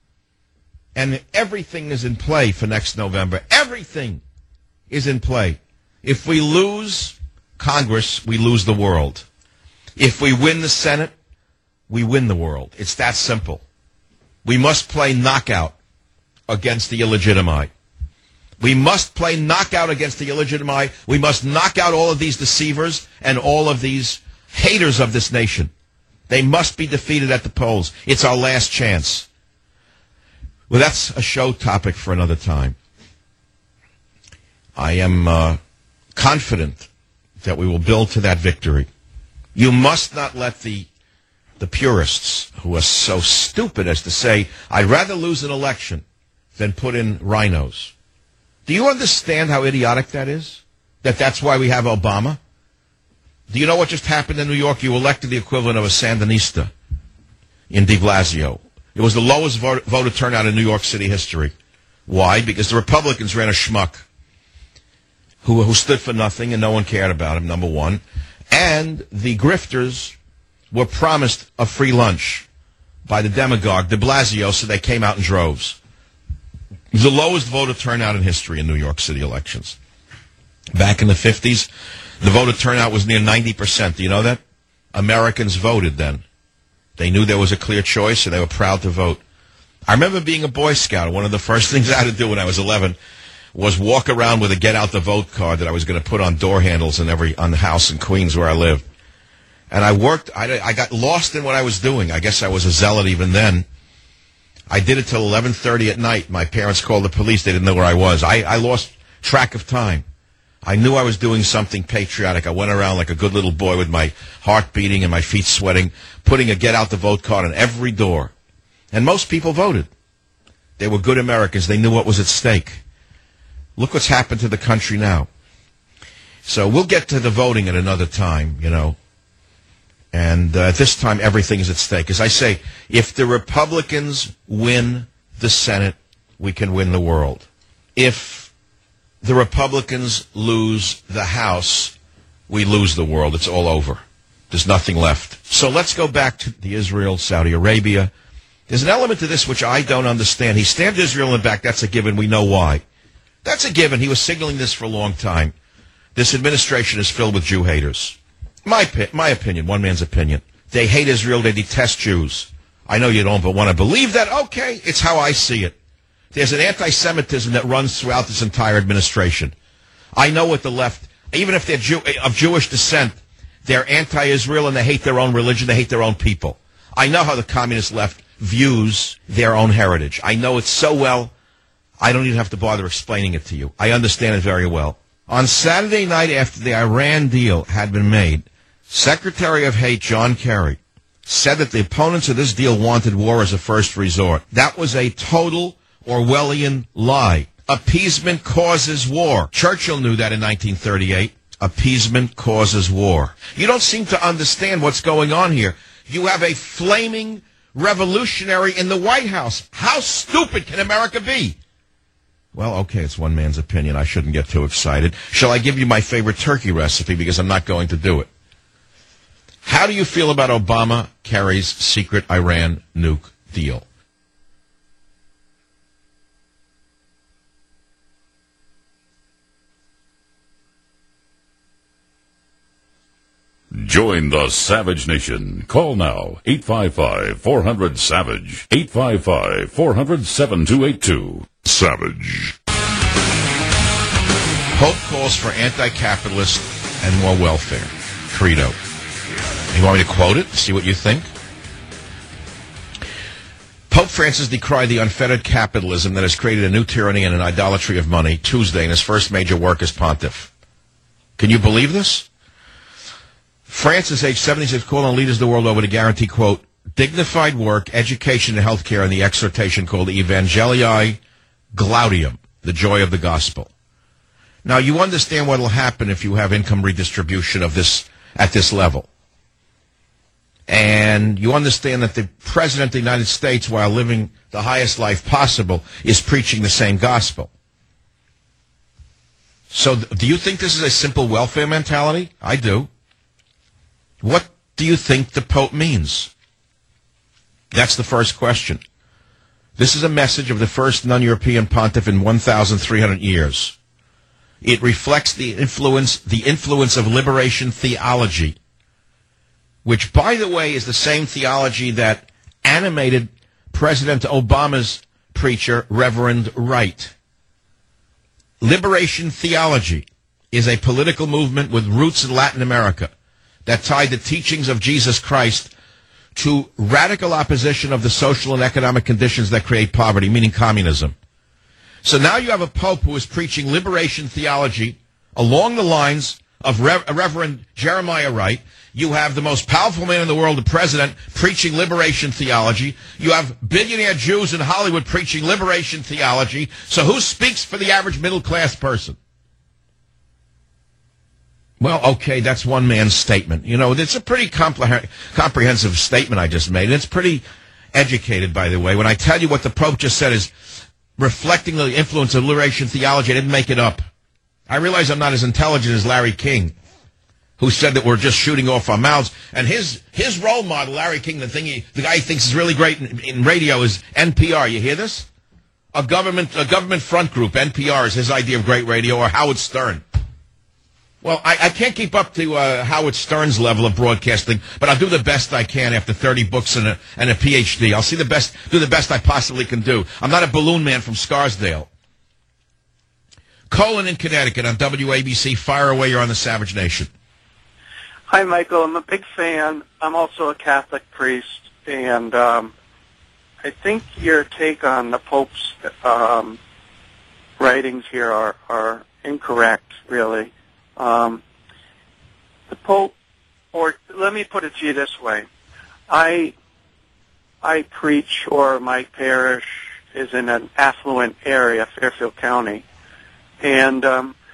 And everything is in play for next November. Everything is in play. If we lose Congress, we lose the world. If we win the Senate, we win the world. It's that simple. We must play knockout against the illegitimate. We must play knockout against the illegitimate. We must knock out all of these deceivers and all of these haters of this nation. They must be defeated at the polls. It's our last chance. Well, that's a show topic for another time. I am confident that we will build to that victory. You must not let the purists who are so stupid as to say, I'd rather lose an election than put in rhinos. Do you understand how idiotic that is? That's why we have Obama? Do you know what just happened in New York? You elected the equivalent of a Sandinista in de Blasio. It was the lowest voter turnout in New York City history. Why? Because the Republicans ran a schmuck who stood for nothing and no one cared about him, number one. And the grifters were promised a free lunch by the demagogue de Blasio, so they came out in droves. It was the lowest voter turnout in history in New York City elections. Back in the 50s, the voter turnout was near 90%. Do you know that? Americans voted then. They knew there was a clear choice, and they were proud to vote. I remember being a Boy Scout. One of the first things I had to do when I was 11 was walk around with a get-out-the-vote card that I was going to put on door handles on the house in Queens where I lived. And I worked. I got lost in what I was doing. I guess I was a zealot even then. I did it till 11:30 at night. My parents called the police. They didn't know where I was. I lost track of time. I knew I was doing something patriotic. I went around like a good little boy with my heart beating and my feet sweating, putting a get-out-the-vote card on every door. And most people voted. They were good Americans. They knew what was at stake. Look what's happened to the country now. So we'll get to the voting at another time, you know. And at this time, everything is at stake. As I say, if the Republicans win the Senate, we can win the world. If the Republicans lose the House, we lose the world. It's all over. There's nothing left. So let's go back to the Israel, Saudi Arabia. There's an element to this which I don't understand. He stabbed Israel in the back. That's a given. We know why. That's a given. He was signaling this for a long time. This administration is filled with Jew haters. My opinion, one man's opinion. They hate Israel. They detest Jews. I know you don't, but want to believe that? Okay, it's how I see it. There's an anti-Semitism that runs throughout this entire administration. I know what the left, even if they're of Jewish descent, they're anti-Israel and they hate their own religion. They hate their own people. I know how the communist left views their own heritage. I know it so well, I don't even have to bother explaining it to you. I understand it very well. On Saturday night after the Iran deal had been made, Secretary of State John Kerry said that the opponents of this deal wanted war as a first resort. That was a total Orwellian lie. Appeasement causes war. Churchill knew that in 1938. Appeasement causes war. You don't seem to understand what's going on here. You have a flaming revolutionary in the White House. How stupid can America be? Well, okay, it's one man's opinion. I shouldn't get too excited. Shall I give you my favorite turkey recipe? Because I'm not going to do it. How do you feel about Obama, Kerry's secret Iran nuke deal?
Join the Savage Nation. Call now, 855-400-SAVAGE, 855-400-7282. Savage.
Pope calls for anti-capitalist and more welfare. Credo. You want me to quote it? See what you think? Pope Francis decried the unfettered capitalism that has created a new tyranny and an idolatry of money Tuesday in his first major work as pontiff. Can you believe this? Francis, age 76, called on leaders the world over to guarantee, quote, dignified work, education, and health care in the exhortation called Evangelii Gaudium, the joy of the gospel. Now, you understand what will happen if you have income redistribution of this at this level. And you understand that the President of the United States, while living the highest life possible, is preaching the same gospel. So do you think this is a simple welfare mentality? I do. What do you think the Pope means? That's the first question. This is a message of the first non-European pontiff in 1,300 years. It reflects the influence of liberation theology, which, by the way, is the same theology that animated President Obama's preacher, Reverend Wright. Liberation theology is a political movement with roots in Latin America that tied the teachings of Jesus Christ to radical opposition of the social and economic conditions that create poverty, meaning communism. So now you have a pope who is preaching liberation theology along the lines of Reverend Jeremiah Wright. You have the most powerful man in the world, the president, preaching liberation theology. You have billionaire Jews in Hollywood preaching liberation theology. So who speaks for the average middle-class person? Well, okay, that's one man's statement. You know, it's a pretty comprehensive statement I just made. It's pretty educated, by the way. When I tell you what the Pope just said is reflecting the influence of liberation theology, I didn't make it up. I realize I'm not as intelligent as Larry King, who said that we're just shooting off our mouths. And his role model, Larry King, the guy he thinks is really great in radio is NPR. You hear this? A government front group, NPR, is his idea of great radio, or Howard Stern. Well, I can't keep up to Howard Stern's level of broadcasting, but I'll do the best I can after 30 books and a PhD. I'll do the best I possibly can do. I'm not a balloon man from Scarsdale. Colin in Connecticut on WABC. Fire away, you're on the Savage Nation.
Hi, Michael. I'm a big fan. I'm also a Catholic priest, and I think your take on the Pope's writings here are incorrect, really. The Pope, or let me put it to you this way. I preach, or my parish is in an affluent area, Fairfield County. And,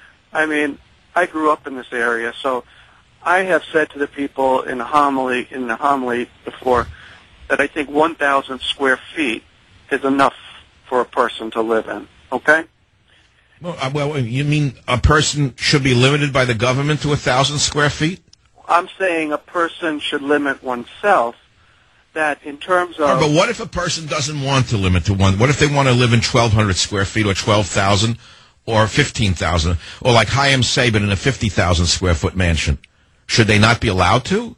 I grew up in this area, so I have said to the people in the homily before that I think 1,000 square feet is enough for a person to live in, okay?
Well, you mean a person should be limited by the government to 1,000 square feet?
I'm saying a person should limit oneself, that in terms of...
But what if a person doesn't want to limit to one? What if they want to live in 1,200 square feet or 12,000 or 15,000? Or like Chaim Sabin in a 50,000 square foot mansion? Should they not be allowed to?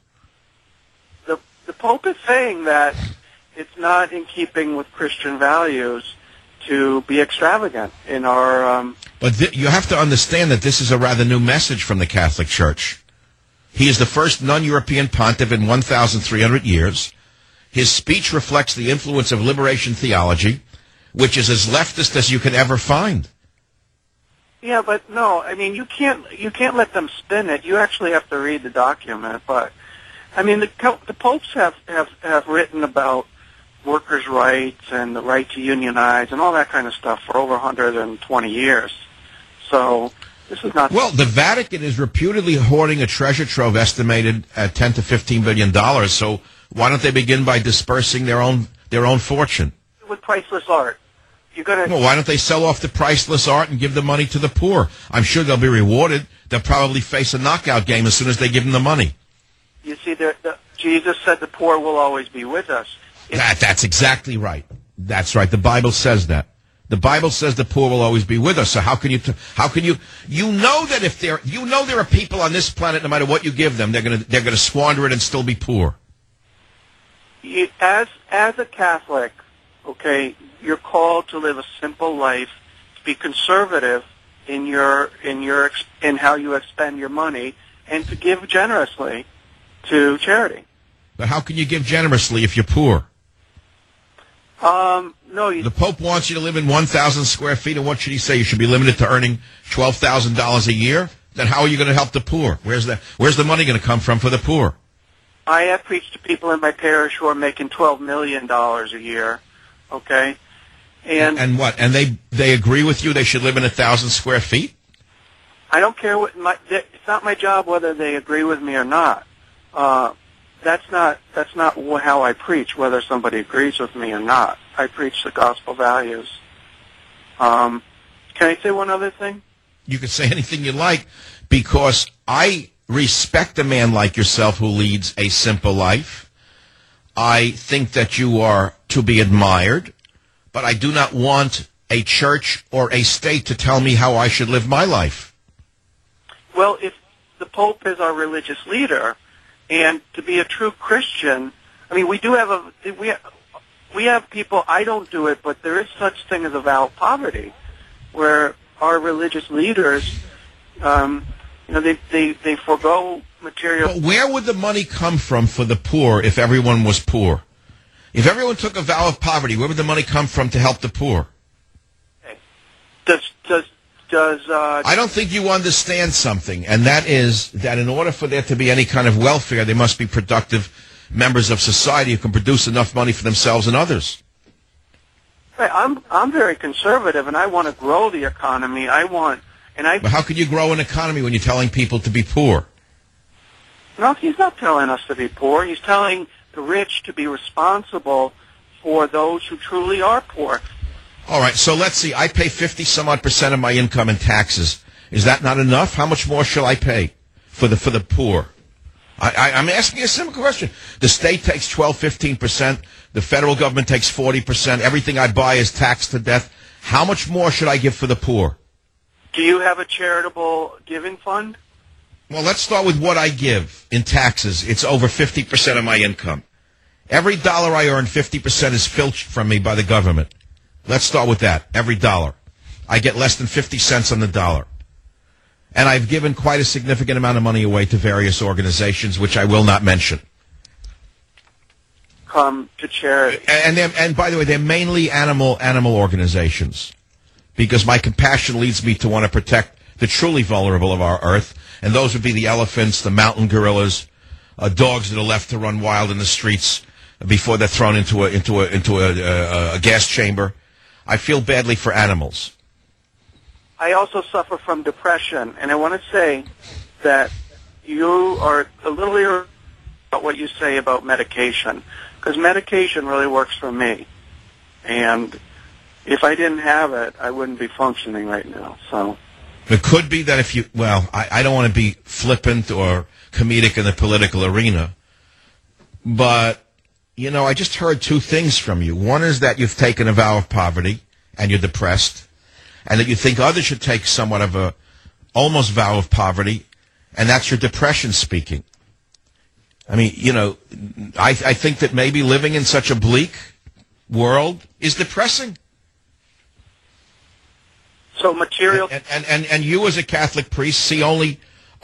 The Pope is saying that it's not in keeping with Christian values to be extravagant in our...
But you have to understand that this is a rather new message from the Catholic Church. He is the first non-European pontiff in 1,300 years. His speech reflects the influence of liberation theology, which is as leftist as you can ever find.
Yeah, but no, I mean, you can't let them spin it. You actually have to read the document. But, I mean, the popes have written about workers' rights and the right to unionize and all that kind of stuff for over 120 years. So this is not... Well,
the Vatican is reputedly hoarding a treasure trove estimated at $10 to $15 billion. So why don't they begin by dispersing their own fortune?
With priceless art.
Well, why don't they sell off the priceless art and give the money to the poor? I'm sure they'll be rewarded. They'll probably face a knockout game as soon as they give them the money.
You see, Jesus said the poor will always be with us.
That's exactly right. That's right. The Bible says that. The Bible says the poor will always be with us. So how can you know that if there are people on this planet, no matter what you give them, they're gonna squander it and still be poor.
As a Catholic, okay, you're called to live a simple life, to be conservative in how you expend your money, and to give generously to charity.
But how can you give generously if you're poor?
No.
The Pope wants you to live in 1,000 square feet, and what should he say? You should be limited to earning $12,000 a year? Then how are you going to help the poor? Where's the money going to come from for the poor?
I have preached to people in my parish who are making $12 million a year, okay?
And what? And they agree with you they should live in 1,000 square feet?
I don't care it's not my job whether they agree with me or not. That's not how I preach, whether somebody agrees with me or not. I preach the gospel values. Can I say one other thing?
You can say anything you like, because I respect a man like yourself who leads a simple life. I think that you are to be admired, but I do not want a church or a state to tell me how I should live my life.
Well, if the Pope is our religious leader, and to be a true Christian, I mean, we have people. I don't do it, but there is such thing as a vow of poverty, where our religious leaders, they forego material.
But where would the money come from for the poor if everyone was poor? If everyone took a vow of poverty, where would the money come from to help the poor? I don't think you understand something, and that is that in order for there to be any kind of welfare, there must be productive members of society who can produce enough money for themselves and others.
Right, I'm very conservative, and I want to grow the economy. But
how can you grow an economy when you're telling people to be poor?
No, he's not telling us to be poor. He's telling the rich to be responsible for those who truly are poor.
All right, so let's see. I pay 50-some-odd% of my income in taxes. Is that not enough? How much more shall I pay for the poor? I'm asking a simple question. The state takes 12-15%. The federal government takes 40%. Everything I buy is taxed to death. How much more should I give for the poor?
Do you have a charitable giving fund?
Well, let's start with what I give in taxes. It's over 50% of my income. Every dollar I earn, 50% is filched from me by the government. Let's start with that. Every dollar. I get less than 50 cents on the dollar. And I've given quite a significant amount of money away to various organizations, which I will not mention.
Come to charity.
And by the way, they're mainly animal organizations, because my compassion leads me to want to protect the truly vulnerable of our earth, and those would be the elephants, the mountain gorillas, dogs that are left to run wild in the streets before they're thrown into a gas chamber. I feel badly for animals.
I also suffer from depression, and I want to say that you are a little irritable about what you say about medication, because medication really works for me. And if I didn't have it, I wouldn't be functioning right now. So
it could be that if you, well, I don't want to be flippant or comedic in the political arena, but, you know, I just heard two things from you. One is that you've taken a vow of poverty and you're depressed, and that you think others should take somewhat of a almost vow of poverty, and that's your depression speaking. I mean, you know, I think that maybe living in such a bleak world is depressing.
So material,
and you as a Catholic priest see only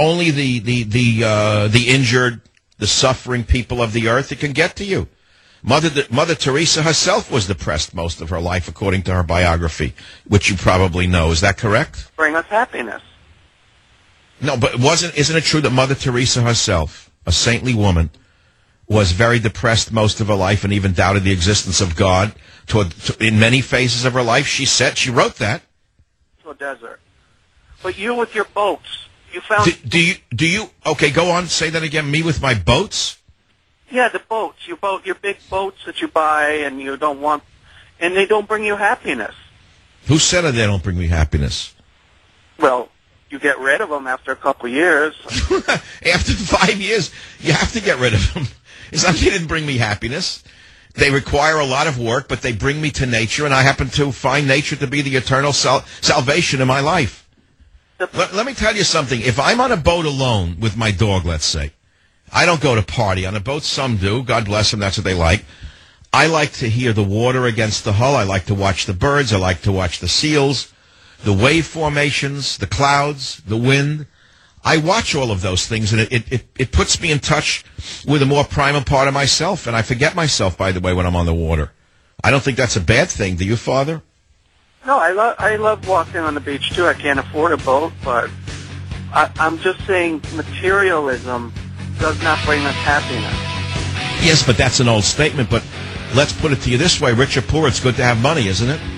the injured, the suffering people of the earth that can get to you. Mother Teresa herself was depressed most of her life, according to her biography, which you probably know. Is that correct?
Bring us happiness.
No, but isn't it true that Mother Teresa herself, a saintly woman, was very depressed most of her life and even doubted the of God in many phases of her life? She wrote that.
To a desert. But you with your boats, you found.
Do you? Okay, go on. Say that again. Me with my boats.
Yeah, the boats. Your big boats that you buy and you don't want, and they don't bring you happiness.
Who said they don't bring me happiness?
Well, you get rid of them after a couple of years.
After 5 years, you have to get rid of them. It's not they didn't bring me happiness. They require a lot of work, but they bring me to nature, and I happen to find nature to be the eternal salvation in my life. Let me tell you something. If I'm on a boat alone with my dog, let's say, I don't go to party on a boat. Some do. God bless them. That's what they like. I like to hear the water against the hull. I like to watch the birds. I like to watch the seals, the wave formations, the clouds, the wind. I watch all of those things, and it puts me in touch with a more primal part of myself, and I forget myself, by the way, when I'm on the water. I don't think that's a bad thing. Do you, Father?
No, I love walking on the beach, too. I can't afford a boat, but I'm just saying materialism does not bring us happiness.
Yes, but that's an old statement, but let's put it to you this way. Rich or poor, it's good to have money, isn't it?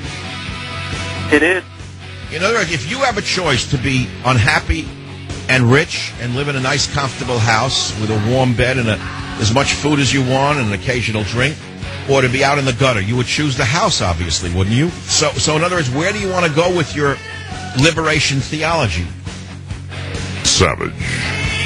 It is.
In other words, if you have a choice to be unhappy and rich and live in a nice, comfortable house with a warm bed and as much food as you want and an occasional drink, or to be out in the gutter, you would choose the house, obviously, wouldn't you? So in other words, where do you want to go with your liberation theology?
Savage.